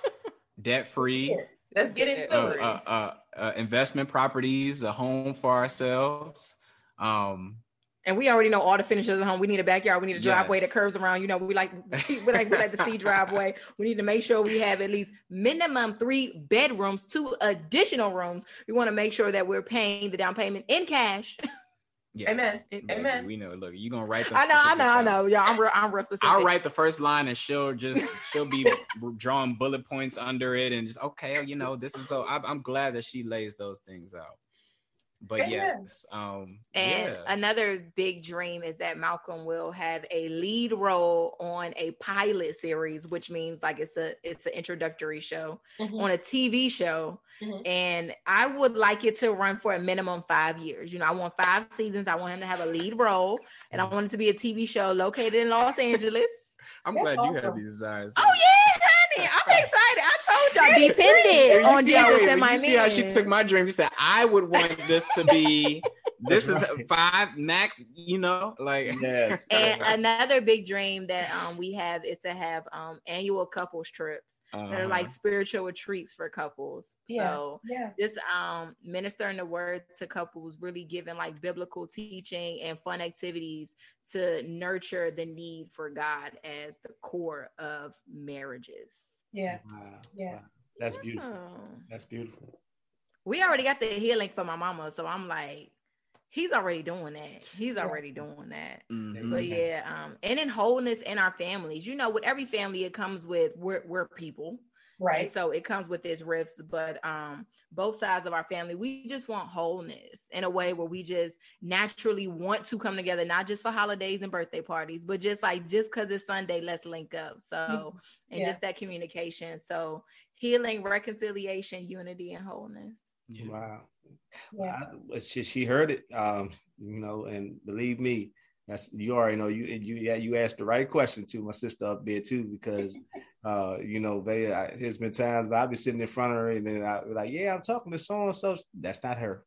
Debt free. Let's get into uh, it. Uh, uh, uh, investment properties, a home for ourselves. Um, and we already know all the finishes of home. We need a backyard. We need a driveway yes. that curves around. You know, we like we like we like the C driveway. We need to make sure we have at least minimum three bedrooms, two additional rooms. We want to make sure that we're paying the down payment in cash. Yes. Amen. Baby, Amen. We know. Look, you're gonna write the I know, I know, I know. Yeah, I'm real, I'm real specific. I'll write the first line and she'll just she'll be drawing bullet points under it and just okay, you know, this is so I'm, I'm glad that she lays those things out. But Amen. yes, um, and yeah. another big dream is that Malcolm will have a lead role on a pilot series, which means like it's a it's an introductory show mm-hmm. on a T V show. Mm-hmm. And I would like it to run for a minimum five years. You know, I want five seasons. I want him to have a lead role, and I want it to be a T V show located in Los Angeles. I'm That's glad awesome. you have these desires. Oh yeah, honey, I'm excited. I told y'all, dependent on Jesus and my man. You see how she took my dream? She said, "I would want this to be. This is right. five max. You know, like." Yes. And another big dream that um we have is to have um annual couples trips uh-huh. that are like spiritual retreats for couples. Yeah. So yeah. just um ministering the word to couples, really giving like biblical teaching and fun activities to nurture the need for God as the core of marriages. Yeah. Wow. Yeah. Wow. That's beautiful. Oh. That's beautiful. We already got the healing for my mama, so I'm like, he's already doing that. He's already doing that. Mm-hmm. But yeah, um, and in wholeness in our families, you know, with every family, it comes with we're we're people. Right. And so it comes with its rifts, but um, both sides of our family, we just want wholeness in a way where we just naturally want to come together, not just for holidays and birthday parties, but just like, just because it's Sunday, let's link up. So, and yeah. just that communication. So healing, reconciliation, unity, and wholeness. Yeah. Wow. Yeah. I, she, she heard it, um, you know, and believe me, that's you already know you you yeah you asked the right question to my sister up there too, because uh you know they I, there's been times I've been sitting in front of her and then I be like, yeah, I'm talking to so and so. That's not her.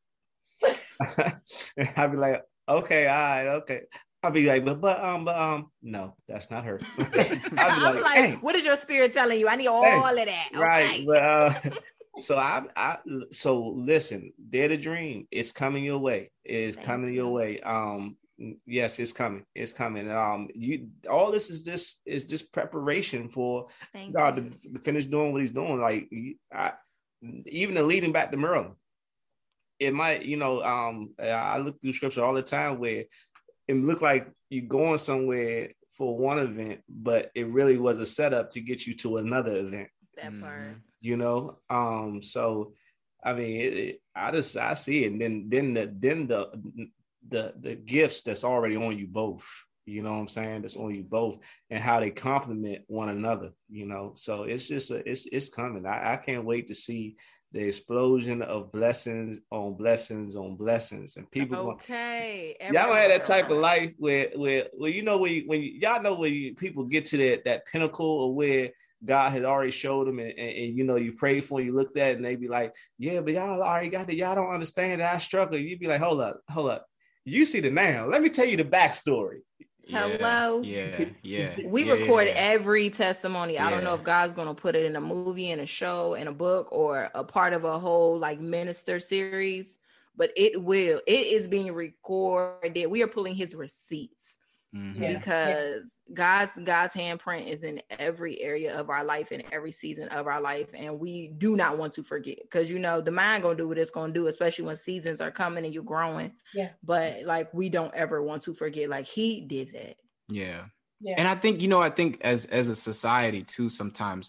And I'd be like, okay, all right, okay. I'll be like, but but um but um no, that's not her. I'll be like, like hey. What is your spirit telling you? I need all hey. of that. Okay. Right, but uh. So I, I, so listen, dare to dream. It's coming your way. It's Thank coming you. your way. Um, yes, it's coming. It's coming. Um, you, all this is just is just preparation for Thank God you. to finish doing what He's doing. Like, I, even the leading back to Maryland. it might, you know, um, I look through scripture all the time where it looked like you're going somewhere for one event, but it really was a setup to get you to another event. That part. Mm-hmm. You know, um, so I mean, it, it, I just I see it, and then then the then the the the gifts that's already on you both. You know what I'm saying? That's on you both, and how they complement one another. You know, so it's just a, it's it's coming. I, I can't wait to see the explosion of blessings on blessings on blessings, and people. Okay, going, y'all had that type of life where where where you know when you, when you, y'all know when you, people get to that that pinnacle of where God has already showed them, and, and, and you know, you pray for, you looked at it, and they be like, yeah, but y'all already got that. Y'all don't understand that I struggle. You'd be like, hold up, hold up. You see the now. Let me tell you the backstory. Hello. Yeah, yeah. We yeah, record yeah, yeah. every testimony. I Yeah. don't know if God's gonna put it in a movie, in a show, in a book, or a part of a whole like minister series, but it will. It is being recorded. We are pulling his receipts. Mm-hmm. Because God's God's handprint is in every area of our life, in every season of our life, and we do not want to forget. Because you know the mind gonna do what it's gonna do, especially when seasons are coming and you're growing. Yeah. But like we don't ever want to forget. Like he did that. Yeah. Yeah. And I think, you know, I think as as a society too, sometimes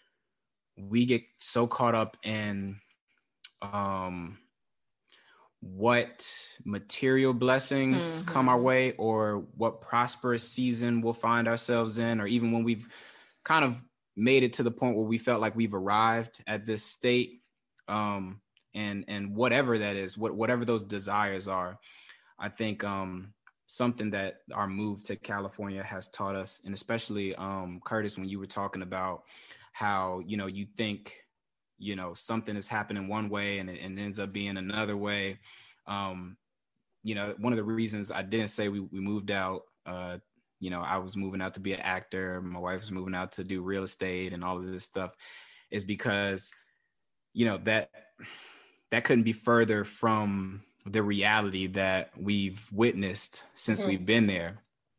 we get so caught up in um what material blessings Mm-hmm. come our way, or what prosperous season we'll find ourselves in, or even when we've kind of made it to the point where we felt like we've arrived at this state, um, and and whatever that is, what whatever those desires are. I think um, something that our move to California has taught us, and especially um, Curtis, when you were talking about how, you know, you think, you know, something is happening one way and it, and it ends up being another way. Um, you know, one of the reasons I didn't say we, we moved out, uh, you know, I was moving out to be an actor. My wife was moving out to do real estate and all of this stuff, is because, you know, that that couldn't be further from the reality that we've witnessed since mm-hmm. we've been there.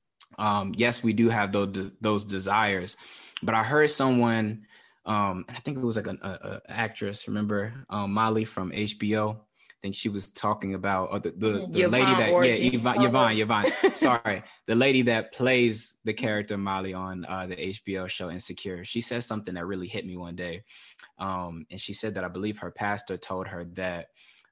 Um, yes, we do have those, those desires, but I heard someone, Um, I think it was like an a, a actress. Remember um, Molly from H B O? I think she was talking about uh, the, the, the lady that yeah Yvonne Yvonne Yvonne. Sorry, the lady that plays the character Molly on uh, the H B O show Insecure. She said something that really hit me one day, um, and she said that I believe her pastor told her that,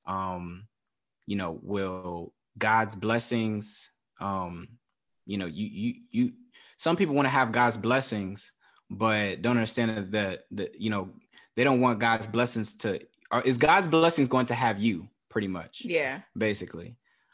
um, you know, will God's blessings, um, you know, you you you. Some people want to have God's blessings, but don't understand that, that, you know, they don't want God's blessings to, or is God's blessings going to have you pretty much? Yeah. Basically.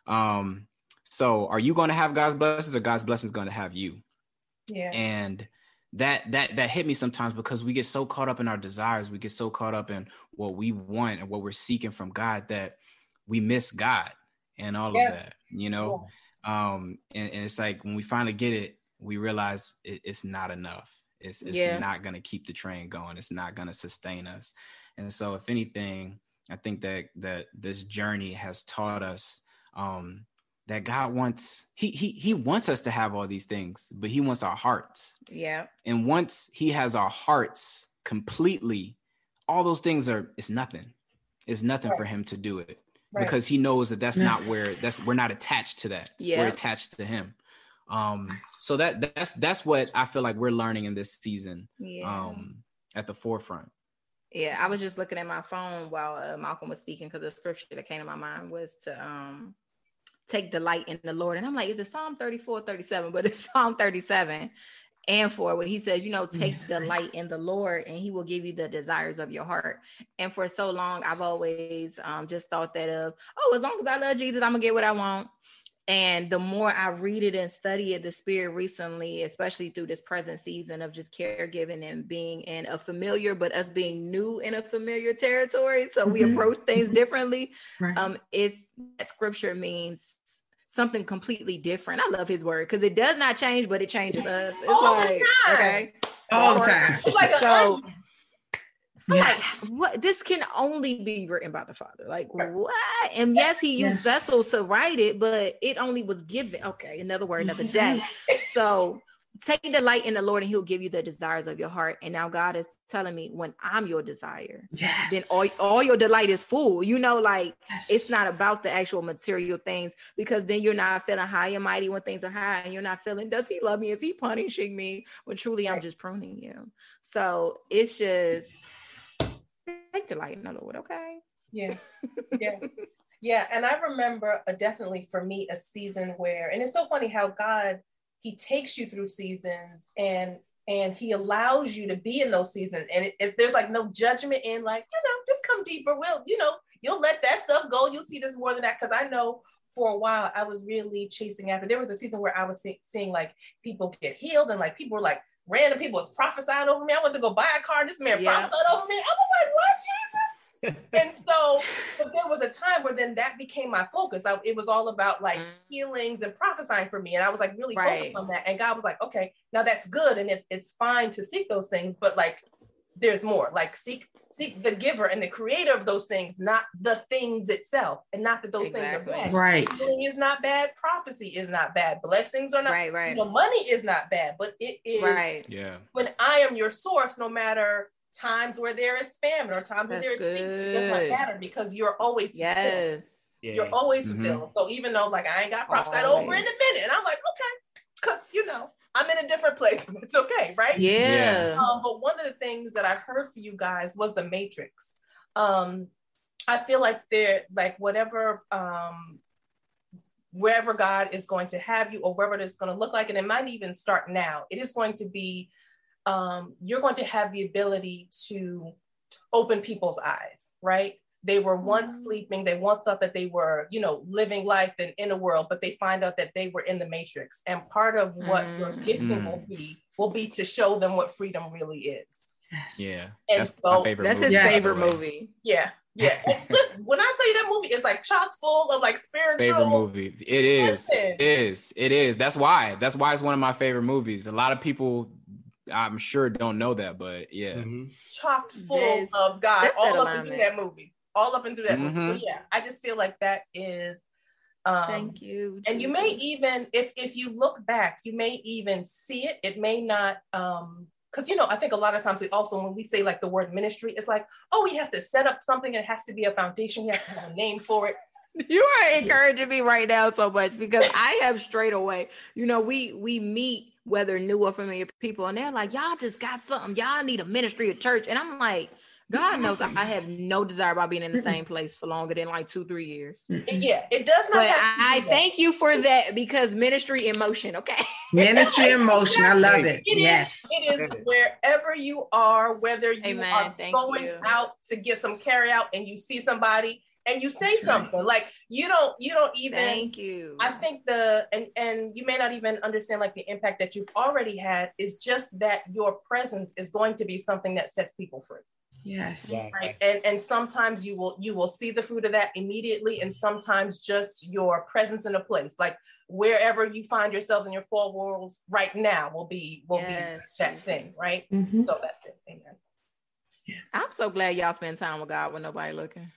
Um, so are you going to have God's blessings, or God's blessings going to have you? Yeah. And that, that, that hit me sometimes, because we get so caught up in our desires. We get so caught up in what we want and what we're seeking from God that we miss God and all yeah. of that, you know? Yeah. Um, and, and it's like, when we finally get it, we realize it, it's not enough. It's, it's yeah. not going to keep the train going. It's not going to sustain us. And so if anything, I think that that this journey has taught us um, that God wants, he, he, he wants us to have all these things, but he wants our hearts. Yeah. And once he has our hearts completely, all those things are, it's nothing. It's nothing right. for him to do it right. because he knows that that's not where that's, we're not attached to that. Yeah. We're attached to him. Um, so that that's that's what I feel like we're learning in this season. Yeah. Um, at the forefront. Yeah, I was just looking at my phone while uh, Malcolm was speaking, because the scripture that came to my mind was to um take delight in the Lord, and I'm like, is it Psalm thirty-four, thirty-seven? But it's Psalm thirty-seven and four, where he says, you know, take yeah. delight in the Lord, and he will give you the desires of your heart. And for so long, I've always um just thought that of, oh, as long as I love Jesus, I'm gonna get what I want. And the more I read it and study it, the Spirit recently, especially through this present season of just caregiving and being in a familiar, but us being new in a familiar territory, so mm-hmm. we approach things differently. Right. Um, it's that scripture means something completely different. I love his word because it does not change, but it changes us. It's all like, the time. Okay, all the time. It's like so. A- Yes. Like, what this can only be written by the Father. Like what? And yes, he used yes. vessels to write it, but it only was given. Okay, another word, another day. So take delight in the Lord and he'll give you the desires of your heart. And now God is telling me, when I'm your desire, yes. then all, all your delight is full. You know, like Yes. it's not about the actual material things, because then you're not feeling high and mighty when things are high, and you're not feeling, does he love me? Is he punishing me? When truly I'm just pruning you. So it's just take delight in the Lord, okay? Yeah, yeah. Yeah, and I remember uh, definitely for me a season where, and it's so funny how God, he takes you through seasons and and he allows you to be in those seasons, and it, it's, there's like no judgment in, like, you know, just come deeper. We'll, you know, you'll let that stuff go. You'll see this more than that. Because I know for a while I was really chasing after. There was a season where I was see, seeing like people get healed, and like people were like random people was prophesying over me. I went to go buy a car. This man Yeah. prophesied over me. I was like, what, Jesus? And so, but there was a time where then that became my focus. I, it was all about like Mm. healings and prophesying for me. And I was like really Right. focused on that. And God was like, okay, now that's good. And it's, it's fine to seek those things, but like, there's more. Like seek, seek the giver and the creator of those things, not the things itself. And not that those Exactly. things are bad. Right. Healing is not bad. Prophecy is not bad. Blessings are not, Right, right. you know, money is not bad, but it is Right. Yeah. when I am your source, no matter times where there is famine or times where That's there is sickness, it does good. not matter, because you're always fulfilled. Yes. You're always Mhm. fulfilled. So even though like I ain't got prophesied Always. over in a minute, and I'm like, okay, because you know I'm in a different place. It's okay, right? Yeah. Um, but one of the things that I heard for you guys was the Matrix. Um, I feel like there, like whatever, um, wherever God is going to have you, or wherever it's going to look like, and it might even start now. It is going to be. Um, you're going to have the ability to open people's eyes, right? They were once sleeping. They once thought that they were, you know, living life in, in a world, but they find out that they were in the Matrix. And part of what Mm. your gifting Mm. will be, will be to show them what freedom really is. Yes. Yeah. And That's so- my favorite That's movie. his Yes. by the favorite way. movie. Yeah, yeah. And listen, when I tell you that movie is like chock full of like spiritual. Favorite movie. It is. Listen. It is. It is. That's why. That's why it's one of my favorite movies. A lot of people, I'm sure, don't know that, but yeah. Mhm. Chock full Yes. of God, That's all that up and through that alignment. movie, all up and through that movie. So Mhm. yeah, I just feel like that is. Um, Thank you. And you may Jesus. even, if if you look back, you may even see it. It may not, um, because you know, I think a lot of times we also, when we say like the word ministry, it's like, oh, we have to set up something. It has to be a foundation. We have to have a name for it. You are encouraging me right now so much, because I have straight away, you know, we we meet whether new or familiar people, and they're like, y'all just got something. Y'all need a ministry, a church. And I'm like, God knows I have no desire about being in the same place for longer than like two, three years. Yeah, it does not. But have to I, I be that. thank you for that, because ministry in motion, okay? Ministry in motion. I love it. It is, Yes. it is wherever you are, whether you Amen. are Thank going you. out to get some carry out and you see somebody and you say That's right. something like you don't, you don't even. Thank you. I think the and and you may not even understand like the impact that you've already had is just that your presence is going to be something that sets people free. Yes. Wow. Right. And and sometimes you will you will see the fruit of that immediately, and sometimes just your presence in a place, like wherever you find yourself in your four walls right now will be will Yes, be that Jesus. thing, right? Mhm. So that's it. Amen. I'm so glad y'all spend time with God when nobody looking.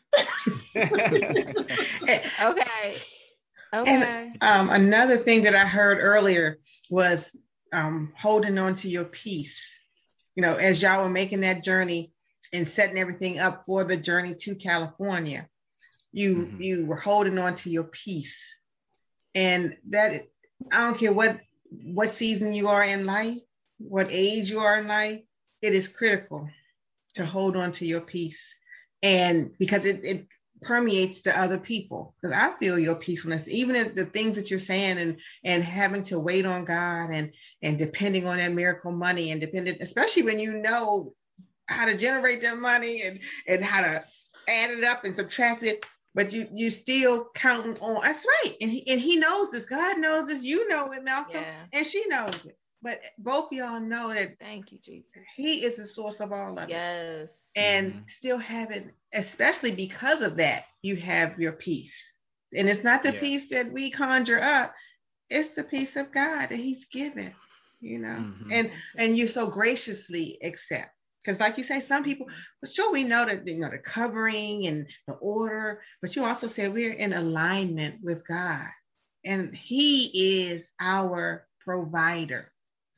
And, Okay. Okay. um, another thing that I heard earlier was um, holding on to your peace. You know, as y'all were making that journey and setting everything up for the journey to California, you Mhm. you were holding on to your peace, and that I don't care what what season you are in life, what age you are in life, it is critical to hold on to your peace, and because it, it permeates to other people. Because I feel your peacefulness, even if the things that you're saying, and and having to wait on God, and and depending on that miracle money, and depending, especially when you know how to generate that money, and and how to add it up and subtract it, but you you still counting on. That's right, and he and he knows this. God knows this. You know it, Malcolm, Yeah. and she knows it. But both y'all know that Thank you, Jesus. he is the source of all of it. Yes. And Mhm. still having, especially because of that, you have your peace. And it's not the Yeah. peace that we conjure up, it's the peace of God that he's given, you know, Mhm. and and you so graciously accept. Because like you say, some people, but sure, we know that, you know, the covering and the order, but you also say we're in alignment with God, and he is our provider.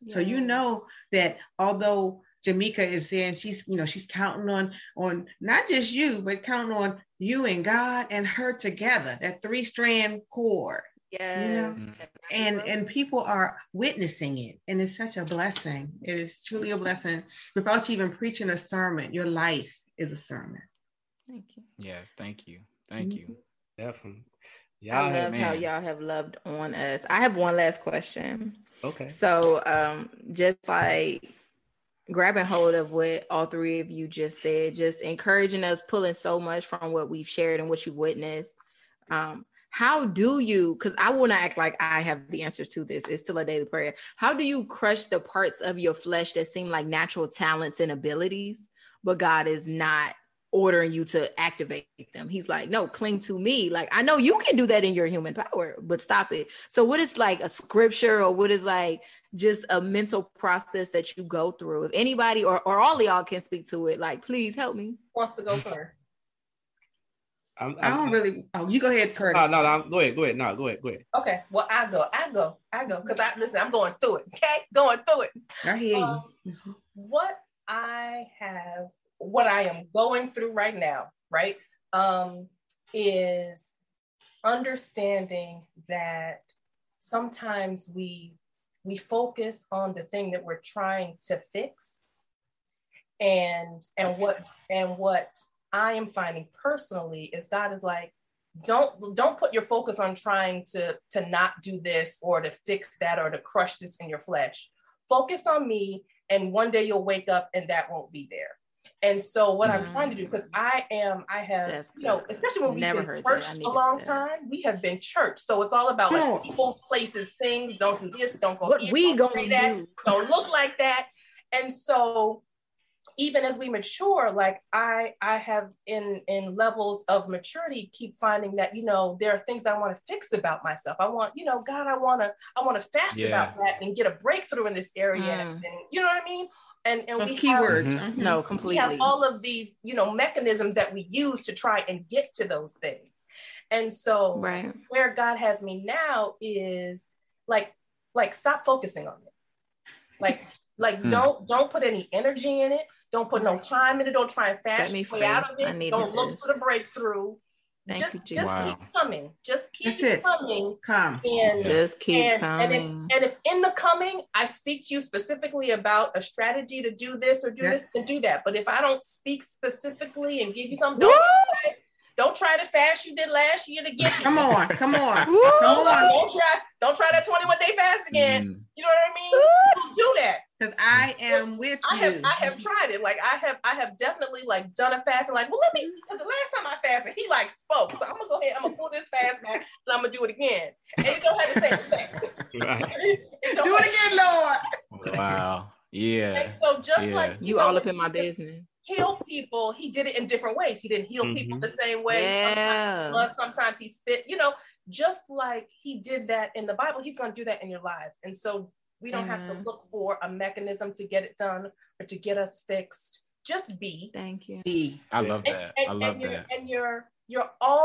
So you know that although Jamaica is there and she's, you know, she's counting on, on not just you, but counting on you and God and her together, that three strand cord. Yes. You know, and and people are witnessing it, and it's such a blessing. It is truly a blessing. Without you even preaching a sermon, your life is a sermon. Thank you. Yes, thank you. Thank you. Definitely. Y'all I love have, how y'all have loved on us. I have one last question. Okay. So um just like grabbing hold of what all three of you just said, just encouraging us, pulling so much from what we've shared and what you've witnessed. Um, how do you, because I want to act like I have the answers to this. It's still a daily prayer. How do you crush the parts of your flesh that seem like natural talents and abilities, but God is not ordering you to activate them? He's like, no, cling to me. Like, I know you can do that in your human power, but stop it. So what is like a scripture, or what is like just a mental process that you go through? If anybody or, or all of y'all can speak to it, like, please help me. Wants to go first? I'm, I'm, I don't really. Oh, you go ahead, Curtis. No, no, no, go ahead, go ahead. No, go ahead, go ahead. Okay, well, I go, I go, I go, because I listen. I'm going through it. Okay, going through it. I hear you. Um, what I have, what I am going through right now, right, um, is understanding that sometimes we we focus on the thing that we're trying to fix, and and what and what I am finding personally is God is like, don't don't put your focus on trying to to not do this or to fix that or to crush this in your flesh. Focus on me, and one day you'll wake up and that won't be there. And so what mm. I'm trying to do, because I am, I have, That's you know, especially when we've Never been church a long that. time, we have been church. So it's all about like oh. people, places, things. Don't do this, don't go what here, we don't gonna say that, do. Don't look like that. And so even as we mature, like I, I have in, in levels of maturity, keep finding that, you know, there are things I want to fix about myself. I want, you know, God, I want to, I want to fast yeah. about that and get a breakthrough in this area. Mm. And, you know what I mean? And, and Those we keywords. have, mm-hmm. No, completely. We have all of these, you know, mechanisms that we use to try and get to those things. And so right. where God has me now is like, like, stop focusing on it. Like, like, mm. don't, don't put any energy in it. Don't put no time in it. Don't try and fast your way out of it. Don't look for the breakthrough. Thank just, you, Jesus. Just wow. keep coming. Just keep That's coming. It. Come. And, just keep and, coming. And if, and if in the coming, I speak to you specifically about a strategy to do this or do yes. this, then do that. But if I don't speak specifically and give you something, don't try, don't try to fast you did last year to get Come on, come on, come don't, on. Don't try, don't try that twenty-one day fast again. Mm. You know what I mean? Don't do that. Because I am with I you. Have, I have tried it. Like I have, I have definitely like done a fast and like, well, let me. Because the last time I fasted, he like spoke. So I'm gonna go ahead. I'm gonna pull this fast back, and I'm gonna do it again. And you don't have to say the same. Right. Do it again, Lord. Wow. Yeah. And so just yeah. like you, you all know, up in my business. Heal people. He did it in different ways. He didn't heal mm-hmm. people the same way. Yeah. Sometimes, sometimes he spit. You know, just like he did that in the Bible, he's gonna do that in your lives. And so. We don't mm-hmm. have to look for a mechanism to get it done or to get us fixed. Just be. Thank you. Be. I love and, that. And, I love and that. You're, and you're you're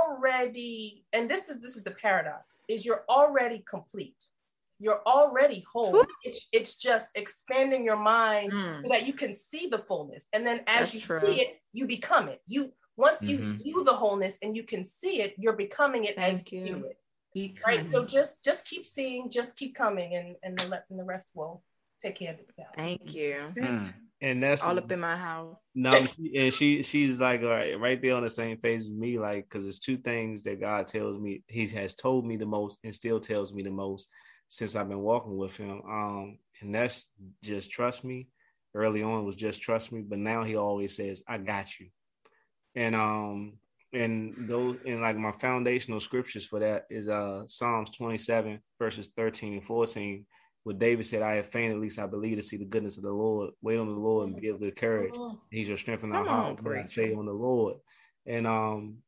already, and this is this is the paradox, is you're already complete. You're already whole. It's, it's just expanding your mind mm. so that you can see the fullness. And then as That's you true. see it, you become it. You once you mm-hmm. view the wholeness and you can see it, you're becoming it Thank as you you. view it. Right, so just just keep seeing, just keep coming, and and the, and the rest will take care of itself. Thank you. Mm. And that's all up in my house. No, she, and she she's like all right, right there on the same page as me, like because there's two things that God tells me. He has told me the most, and still tells me the most since I've been walking with him. Um, and that's just trust me. Early on was just trust me, but now he always says, "I got you," and um. And those and like my foundational scriptures for that is uh Psalms twenty-seven verses thirteen and fourteen, where David said, I have faint, at least I believe to see the goodness of the Lord. Wait on the Lord and be of good courage. He's your strength in our heart. I say on the Lord. And um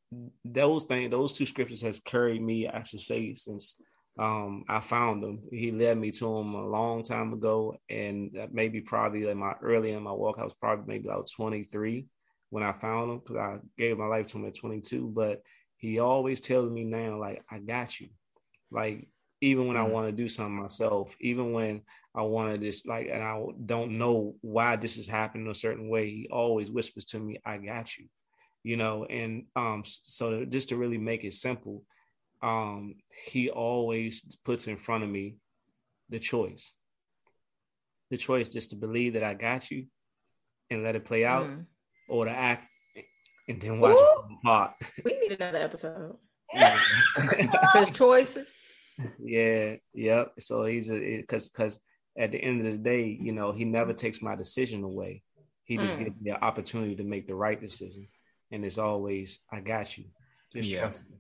those things, those two scriptures has carried me, I should say, since um I found them. He led me to him a long time ago, and maybe probably like my early in my walk, I was probably maybe about twenty-three. When I found him, because I gave my life to him at twenty-two, but he always tells me now, like, I got you. Like, even when mm. I want to do something myself, even when I want to just like, and I don't know why this is happening a certain way, he always whispers to me, I got you, you know? And um, so just to really make it simple, um, he always puts in front of me the choice, the choice just to believe that I got you and let it play out, mm. or to act and then watch Ooh, it from apart. We need another episode. His choices. Yeah, yep. So he's a because because at the end of the day, you know, he never takes my decision away. He just mm. gives me an opportunity to make the right decision, and it's always, I got you. Just yeah. trust me.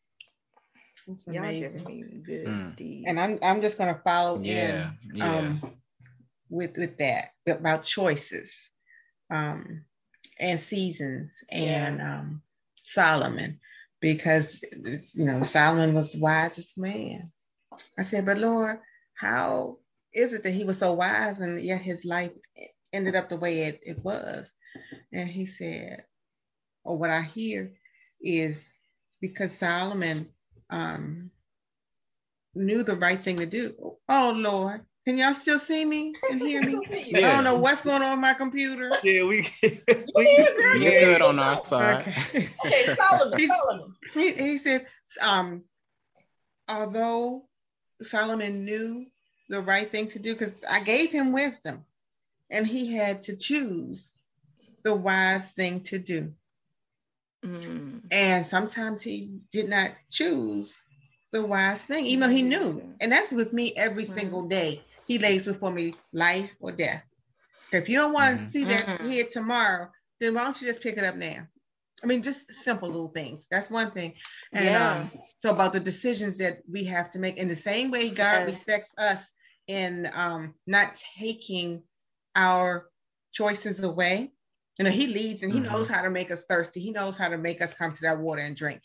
It's amazing. Good mm. And I'm I'm just gonna follow yeah. in yeah. um with with that about choices, um, and seasons and yeah. um Solomon. Because, you know, Solomon was the wisest man. I said, but Lord, how is it that he was so wise and yet his life ended up the way it, it was? And he said, or what I hear is because Solomon um, knew the right thing to do. Oh, Lord. Can y'all still see me and hear me? Yeah. I don't know what's going on with my computer. Yeah, we we You're good on our side. Okay, okay Solomon, Solomon. He, he said, um, although Solomon knew the right thing to do, because I gave him wisdom, and he had to choose the wise thing to do. Mm. And sometimes he did not choose the wise thing, even though he knew. And that's with me every single day. He lays before me life or death. If you don't want mm-hmm. to see that mm-hmm. here tomorrow, then why don't you just pick it up now? I mean, just simple little things. That's one thing. And yeah. um, so about the decisions that we have to make in the same way God yes. respects us in um, not taking our choices away. You know, he leads and he mm-hmm. knows how to make us thirsty. He knows how to make us come to that water and drink.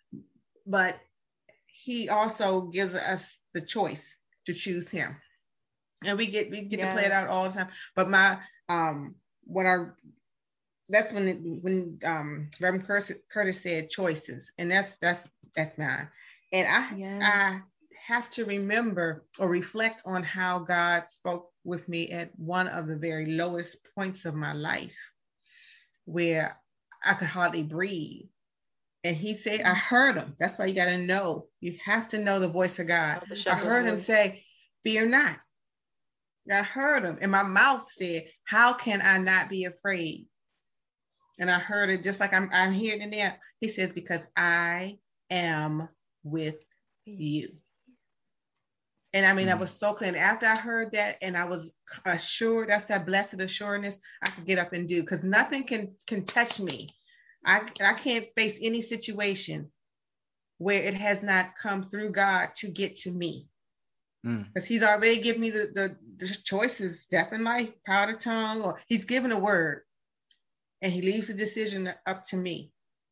But he also gives us the choice to choose him. And we get we get yes. to play it out all the time. But my um what I that's when it, when um Reverend Curtis, Curtis said choices, and that's that's that's mine. And I yes. I have to remember or reflect on how God spoke with me at one of the very lowest points of my life, where I could hardly breathe. And he said, I heard him. That's why you got to know. You have to know the voice of God. Oh, I heard him say, fear not. I heard him. And my mouth said, how can I not be afraid? And I heard it just like I'm, I'm hearing it now. He says, because I am with you. And I mean, mm-hmm. I was so clear. After I heard that and I was assured, that's that blessed assurance I could get up and do, because nothing can, can touch me. I, I can't face any situation where it has not come through God to get to me. Because mm. he's already given me the, the, the choices, death and life, power to tongue, or he's given a word and he leaves the decision up to me.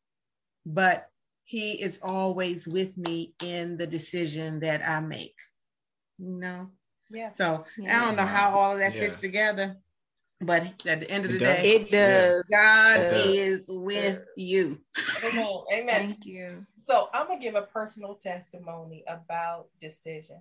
But he is always with me in the decision that I make. You know? Yeah. So yeah. I don't know how all of that yeah. fits together. But at the end of the it day, it does. God it does. is with you. Amen. Amen. Thank you. So I'm going to give a personal testimony about decisions.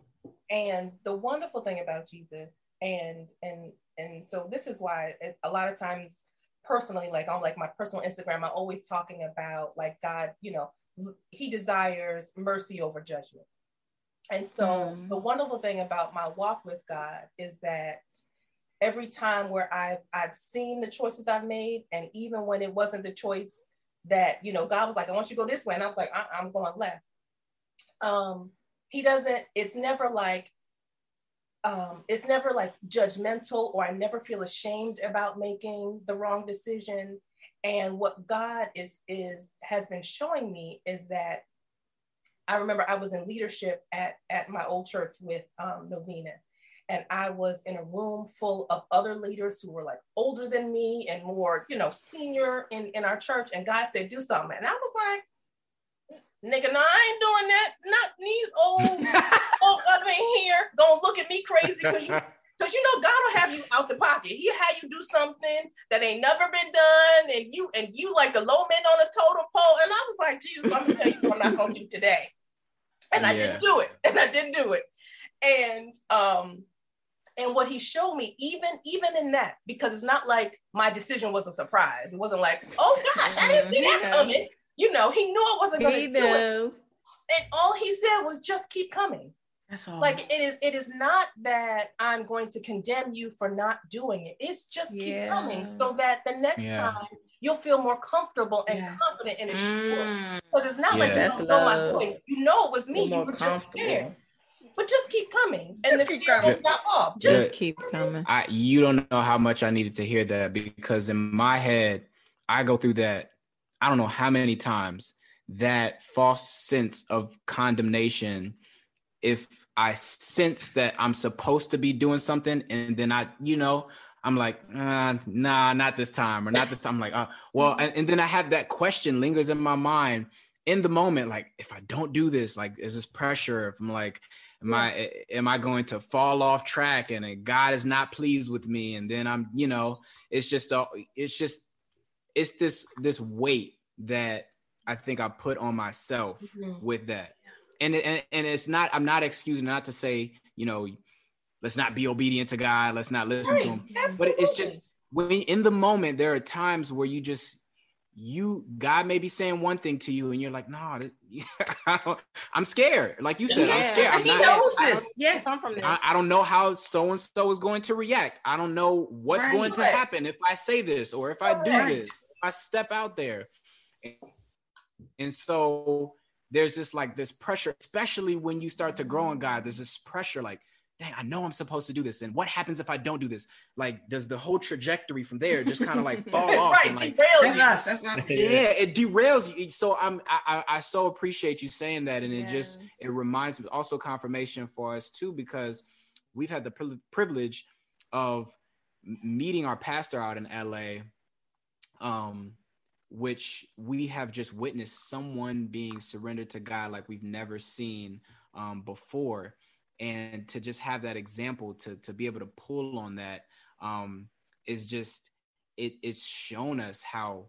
And the wonderful thing about Jesus, and and and so this is why it, a lot of times personally, like on like my personal Instagram, I'm always talking about like God, you know, he desires mercy over judgment. And so mm. the wonderful thing about my walk with God is that every time where I've, I've seen the choices I've made, and even when it wasn't the choice that, you know, God was like, I want you to go this way. And I was like, I- I'm going left. Um, he doesn't, it's never like, um, it's never like judgmental, or I never feel ashamed about making the wrong decision. And what God is, is, has been showing me is that I remember I was in leadership at, at my old church with um, Novena. And I was in a room full of other leaders who were like older than me and more, you know, senior in, in our church. And God said, do something. And I was like, nigga, no, I ain't doing that. Not these old folk up in here gonna look at me crazy, because you, because you know God will have you out the pocket. He had you do something that ain't never been done, and you and you like the low man on a totem pole. And I was like, Jesus, I'm gonna tell you what I'm not gonna do today. And yeah. I didn't do it. And I didn't do it. And um, and what he showed me, even even in that, because it's not like my decision was a surprise. It wasn't like, oh gosh, I didn't see that coming. You know, he knew I wasn't going to do it. And all he said was just keep coming. That's all. Like it is, it is not that I'm going to condemn you for not doing it. It's just keep Yeah. coming so that the next Yeah. time you'll feel more comfortable and Yes. confident and assured. Mm. Because it's not Yeah. like you That's don't know my love. voice. You know it was me. Feel You more were just comfortable. scared. But just keep coming. And Just the keep fear coming. will drop off. Yeah. Just Just keep coming. I you don't know how much I needed to hear that, because in my head, I go through that, I don't know how many times, that false sense of condemnation. If I sense that I'm supposed to be doing something, and then I, you know, I'm like, uh, nah, not this time, or not this time. I'm like, uh, well, and, and then I have that question lingers in my mind in the moment, like, if I don't do this, like, is this pressure? If I'm like, am I, am I going to fall off track, and uh, God is not pleased with me? And then I'm, you know, it's just, a, it's just, it's this, this weight that I think I put on myself Mhm. with that. And, and and it's not, I'm not excusing, not to say, you know, let's not be obedient to God, let's not listen to him. But it's just, when in the moment, there are times where you just, you, God may be saying one thing to you, and you're like, no, nah, I'm scared. Like you said, I'm Yeah. scared. I'm And he not, knows I this. Yes. Come from this. I, I don't know how so-and-so is going to react. I don't know what's Right. going to happen if I say this, or if I do Right. this, if I step out there. And, and so there's this, like, this pressure, especially when you start to grow in God, there's this pressure, like, dang, I know I'm supposed to do this. And what happens if I don't do this? Like, does the whole trajectory from there just kind of like fall off? Right, And like, derail That's you. us. That's not. yeah, it derails you. So I'm, I, I, I so appreciate you saying that. And it just, Yes. it reminds me, also confirmation for us too, because we've had the pri- privilege of m- meeting our pastor out in L A, um, which we have just witnessed someone being surrendered to God like we've never seen um, before. And to just have that example, to, to be able to pull on that um, is just, it, it's shown us how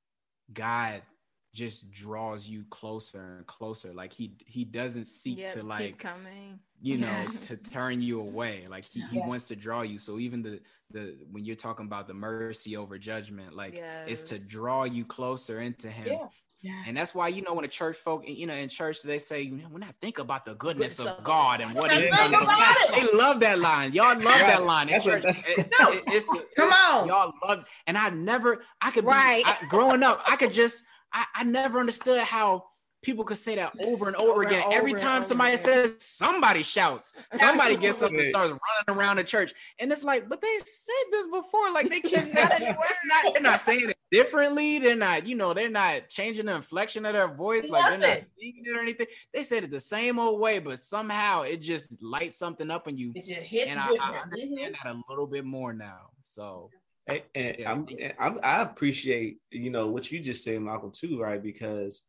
God just draws you closer and closer. Like he, he doesn't seek Yep, to, keep like, coming. you know, Yes. to turn you away. Like he, he Yes. wants to draw you. So even the, the, when you're talking about the mercy over judgment, like it's to Yes. draw you closer into him. Yeah. Yes. And that's why, you know, when a church folk, you know, in church, they say, when I think about the goodness Goodness of of God God. and what Let's he's think done for me. about it. They love that line. Y'all love that line. In That's a- church, that's- it- No. it- it's, Come it's- on. Y'all love, and I never, I could be, Right. I, growing up, I could just, I, I never understood how people could say that over and over, Over and again. Every over and time over somebody again. says, somebody shouts, somebody gets up and Absolutely. starts running around the church. And it's like, but they said this before. Like they keep saying it. It's not, they're not saying it differently. They're not, you know, they're not changing the inflection of their voice. Like they're not Nothing. singing it or anything. They said it the same old way, but somehow it just lights something up in you. It just hits And I, different. I understand that a little bit more now. So And, and Yeah. I'm, and I'm, I appreciate, you know, what you just said, Malcolm, too, right? Because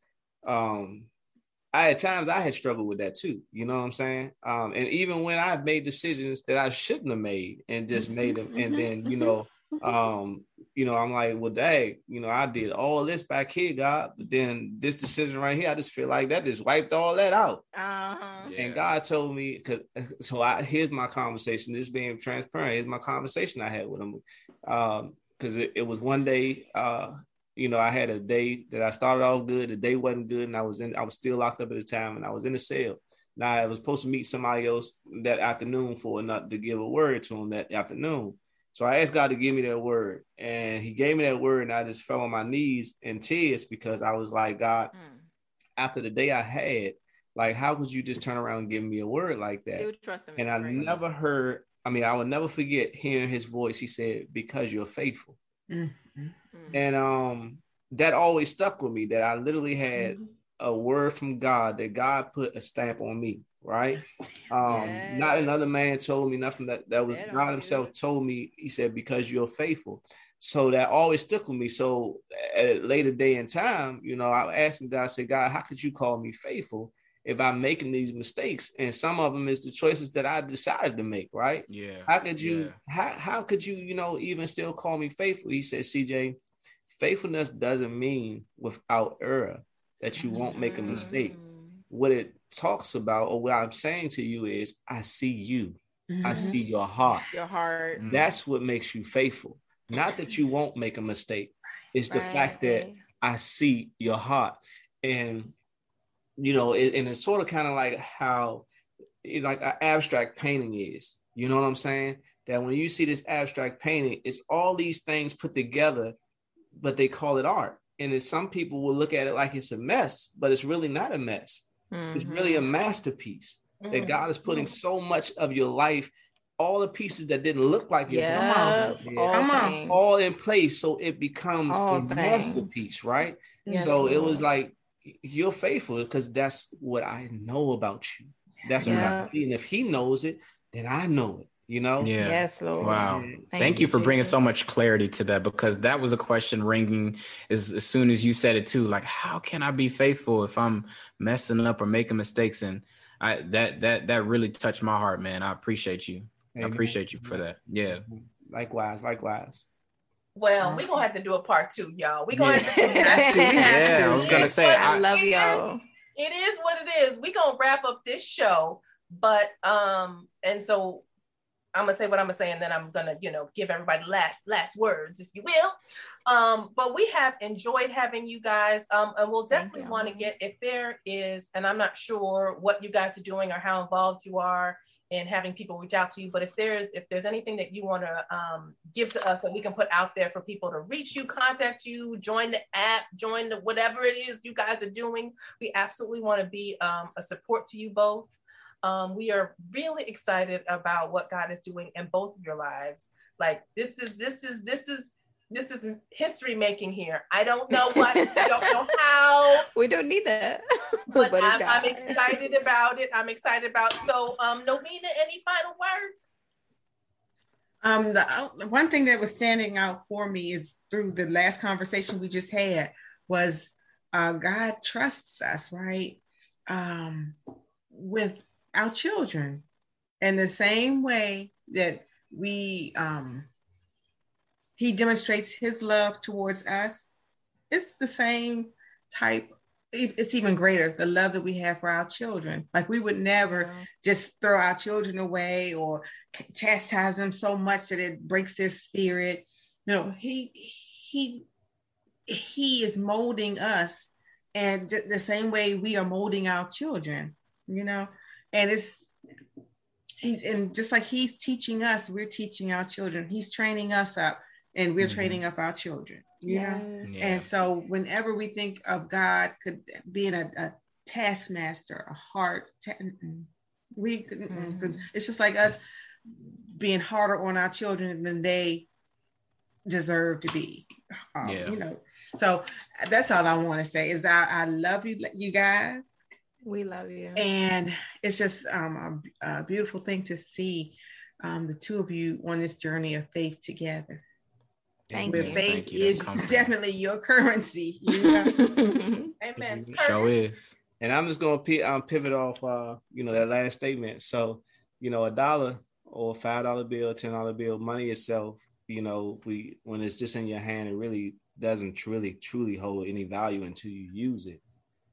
um, I at times I had struggled with that too. You know what I'm saying? Um, and even when I've made decisions that I shouldn't have made and just made them, and then you know, um, you know, I'm like, well, dang, you know, I did all this back here, God, but then this decision right here, I just feel like that just wiped all that out. Uh-huh. Yeah. And God told me, because so I here's my conversation. This being transparent, here's my conversation I had with him. Um, because it, it was one day, uh, you know, I had a day that I started off good. The day wasn't good, and I was in. I was still locked up at the time, and I was in the cell. Now I was supposed to meet somebody else that afternoon for not to give a word to him that afternoon. So I asked God to give me that word, and He gave me that word, and I just fell on my knees in tears because I was like, God, Mm. after the day I had, like, how could you just turn around and give me a word like that? You trust him. And I never heard. I mean, I will never forget hearing His voice. He said, "Because you're faithful." Mm-hmm. And um, that always stuck with me, that I literally had Mm-hmm. a word from God, that God put a stamp on me, right? Um, Yeah. Not another man told me nothing, that, that was That on God you. Himself told me. He said, "Because you're faithful." So that always stuck with me. So at a later day in time, you know, I asked God, I said, "God, how could you call me faithful if I'm making these mistakes?" And some of them is the choices that I decided to make, right? Yeah. How could you, Yeah. how, how could you, you know, even still call me faithful? He said, "C J, faithfulness doesn't mean without error that you won't make a mistake." what it talks about, or what I'm saying to you is, I see you. Mm-hmm. I see your heart. Your heart. That's what makes you faithful. Not that you won't make a mistake. It's the right. fact that I see your heart. And, you know, it, and it's sort of kind of like how, like an abstract painting is. You know what I'm saying? That when you see this abstract painting, it's all these things put together, but they call it art. And it's, some people will look at it like it's a mess, but it's really not a mess. Mm-hmm. It's really a masterpiece mm-hmm. that God is putting so much of your life, all the pieces that didn't look like it, yeah. come on, come on, all in place, so it becomes all a things. masterpiece, right? Yes, so Lord. It was like, you're faithful because that's what I know about you. That's yeah. what I see. And if he knows it, then I know it. You know? Yeah. Yes, Lord. Wow. Thank, Thank you, you for bringing so much clarity to that, because that was a question ringing as, as soon as you said it too. Like, how can I be faithful if I'm messing up or making mistakes? And I that that that really touched my heart, man. I appreciate you. Amen. I appreciate you for that. Yeah. Likewise, likewise. Well, we're gonna have to do a part two, y'all. We're gonna yeah. have to do that. We have to. I was gonna say I, I love y'all. It is what it is. We're gonna wrap up this show, but um, and so I'm gonna say what I'm gonna say, and then I'm gonna, you know, give everybody last last words, if you will. Um, but we have enjoyed having you guys, um, and we'll definitely want to get, if there is, and I'm not sure what you guys are doing or how involved you are in having people reach out to you, but if there's if there's anything that you want to um, give to us that we can put out there for people to reach you, contact you, join the app, join the whatever it is you guys are doing, we absolutely want to be um, a support to you both. Um, we are really excited about what God is doing in both of your lives. Like this is this is this is this is history making here. I don't know what, I don't know how. We don't need that. But, but I'm, I'm excited about it. I'm excited about. So, um, Novena, any final words? Um, the one thing that was standing out for me is through the last conversation we just had was uh, God trusts us, right? Um, with our children, and the same way that we um he demonstrates his love towards us, it's the same type, it's even greater, the love that we have for our children. Like we would never yeah. just throw our children away or chastise them so much that it breaks their spirit. You know, he he he is molding us, and the same way we are molding our children, you know. And it's, he's, and just like he's teaching us, we're teaching our children. He's training us up, and we're mm-hmm. training up our children, you yeah. know? Yeah. And so whenever we think of God could being a, a taskmaster, a hard, ta- we, mm-hmm. it's just like us being harder on our children than they deserve to be. Um, yeah. You know, so that's all I want to say is I, I love you, you guys. We love you. And it's just um, a, a beautiful thing to see um, the two of you on this journey of faith together. Thank Where you. faith Thank you. is definitely your currency. You know? Amen. It sure is. And I'm just going to p- um, pivot off, uh, you know, that last statement. So, you know, a dollar or a five dollar bill, ten dollar bill, money itself, you know, we when it's just in your hand, it really doesn't really truly hold any value until you use it.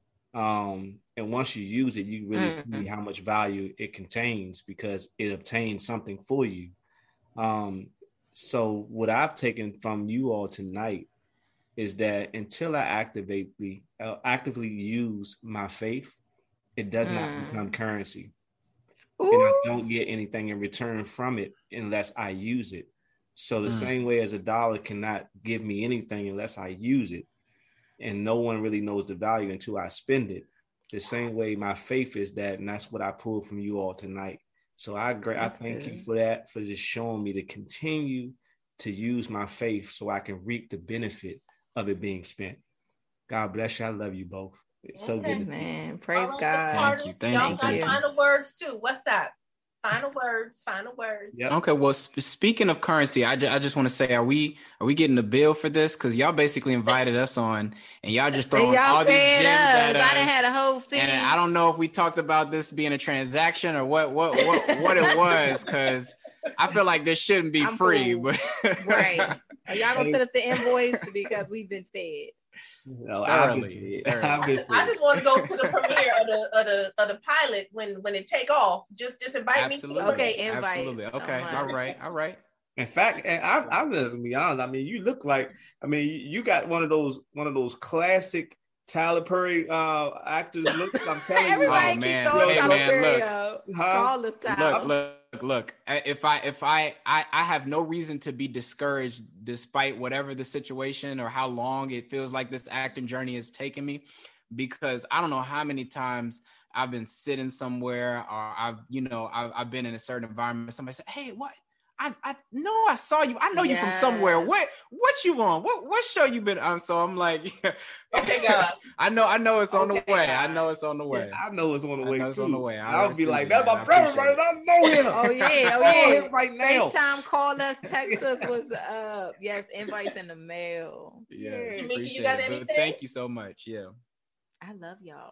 Um, and once you use it, you really mm-hmm. see how much value it contains because it obtains something for you. Um, so what I've taken from you all tonight is that until I actively uh, actively use my faith, it does mm. not become currency. Ooh. And I don't get anything in return from it unless I use it. So the mm. same way as a dollar cannot give me anything unless I use it, and no one really knows the value until I spend it. The same way my faith is that, and that's what I pulled from you all tonight. So I agree. I thank good. you for that, for just showing me to continue to use my faith so I can reap the benefit of it being spent. God bless you. I love you both. It's so okay, good. Man, praise right, God. Thank you. Thank Y'all you. got Thank final you. words too. What's that? Final words. Final words. Yep. Okay. Well, sp- speaking of currency, I, ju- I just want to say, are we are we getting a bill for this? Because y'all basically invited us on, and y'all just throwing y'all all these gems us. at us. I done had a whole thing. And I don't know if we talked about this being a transaction or what what what, what it was, because I feel like this shouldn't be I'm free. cool. But Right. Are y'all gonna send us the invoice because we've been fed? No, I've been, I've been I just want to go to the premiere of the of the of the pilot when when it take off. Just just invite Absolutely. me. Okay, invite. Absolutely. Okay. All right. All right. In fact, and I, I'm just gonna be honest. I mean, you look like. I mean, you got one of those one of those classic Tyler Perry uh, actors looks. I'm telling you. Everybody Oh, keep man. throwing Hey, Tyler man, Perry look. up. Huh? Call us Tyler. Look, look, look. If I, if I, I, I have no reason to be discouraged, despite whatever the situation or how long it feels like this acting journey has taken me, because I don't know how many times I've been sitting somewhere, or I've, you know, I've, I've been in a certain environment. Somebody said, "Hey, what? I, I know I saw you. I know you from somewhere. What, what you on? What, what show you been on?" So I'm like, okay, God. I know, I know it's on Okay, the way. God. I know it's on the way. I know it's on the I way know too. it's on the way. I I'll be receive like, it, "That's man. my I brother, appreciate right? I know him. Oh yeah, oh I know yeah. him right now." FaceTime, call us, text us was up. Yes, invites in the mail. Yeah, Jamaica, appreciate you got it. But anything? thank you so much. Yeah. I love y'all.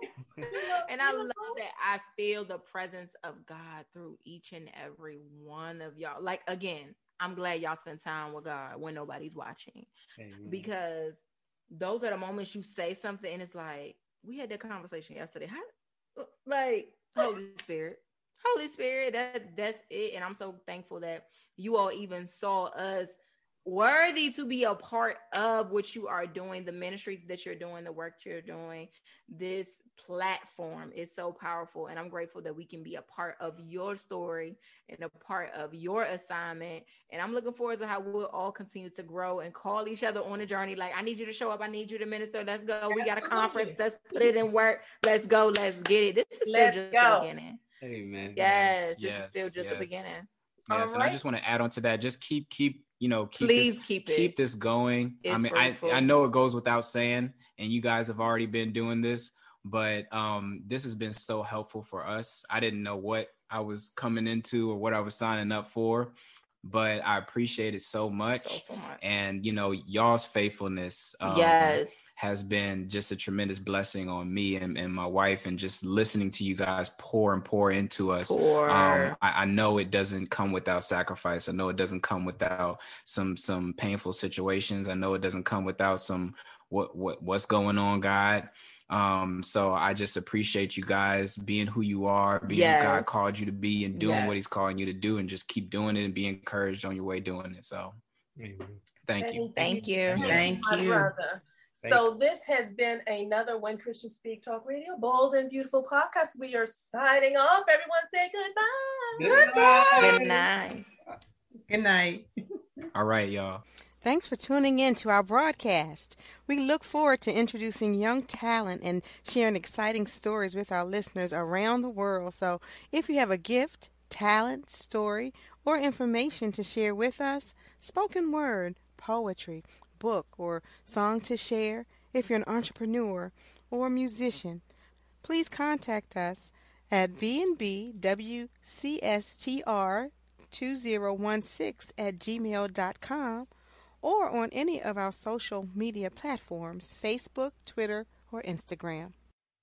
And I love that I feel the presence of God through each and every one of y'all. Like, again, I'm glad y'all spend time with God when nobody's watching. Amen. Because those are the moments you say something and it's like, we had that conversation yesterday. How, like, Holy Spirit. Holy Spirit, that that's it. And I'm so thankful that you all even saw us worthy to be a part of what you are doing, the ministry that you're doing, the work you're doing. This platform is so powerful, and I'm grateful that we can be a part of your story and a part of your assignment. And I'm looking forward to how we'll all continue to grow and call each other on a journey. Like, I need you to show up. I need you to minister. Let's go. We got a conference. Let's put it in work. Let's go. Let's get it. This is still Let's just go. the beginning. Amen. Yes, this Yes, is still just yes. the beginning. Yes, All and I right. just want to add on to that. Just keep, keep, you know, keep Please this, keep it. keep this going. I It's mean, I, fruitful. I know it goes without saying, and you guys have already been doing this, but um, this has been so helpful for us. I didn't know what I was coming into or what I was signing up for, but I appreciate it so much. So, so much. And, you know, y'all's faithfulness um, Yes. has been just a tremendous blessing on me and, and my wife, and just listening to you guys pour and pour into us. Pour. Um, I, I know it doesn't come without sacrifice. I know it doesn't come without some some painful situations. I know it doesn't come without some what what what's going on, God. Um, so I just appreciate you guys being who you are, being Yes. who God called you to be, and doing what Yes. He's calling you to do, and just keep doing it and be encouraged on your way doing it. So Amen. thank you. Thank you. Yeah. Thank My you. brother. Thank So this has been another When Christians Speak Talk Radio, Bold and Beautiful podcast. We are signing off. Everyone say goodbye. Goodbye. Good night. Good night. All right, y'all. Thanks for tuning in to our broadcast. We look forward to introducing young talent and sharing exciting stories with our listeners around the world. So if you have a gift, talent, story, or information to share with us, spoken word, poetry, book, or song to share, if you're an entrepreneur or a musician, please contact us at b n b w c s t r two zero one six at gmail dot com or on any of our social media platforms, Facebook, Twitter, or Instagram.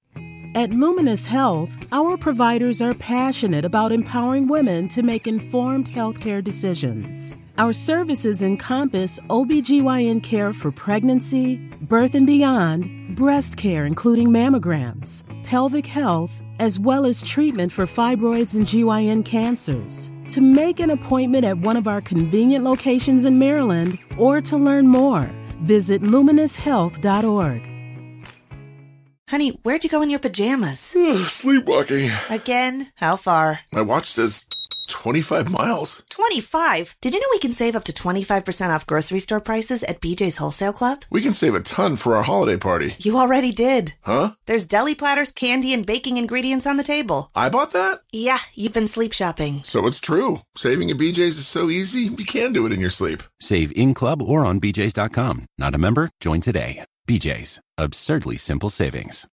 At Luminous Health, our providers are passionate about empowering women to make informed healthcare decisions. Our services encompass O B G Y N care for pregnancy, birth and beyond, breast care including mammograms, pelvic health, as well as treatment for fibroids and G Y N cancers. To make an appointment at one of our convenient locations in Maryland or to learn more, visit luminous health dot org. Honey, where'd you go in your pajamas? Sleepwalking. Again? How far? My watch says twenty-five miles. twenty-five? Did you know we can save up to twenty-five percent off grocery store prices at B J's Wholesale Club? We can save a ton for our holiday party. You already did. Huh? There's deli platters, candy, and baking ingredients on the table. I bought that? Yeah, you've been sleep shopping. So it's true. Saving at B J's is so easy, you can do it in your sleep. Save in-club or on B Js dot com. Not a member? Join today. B J's. Absurdly simple savings.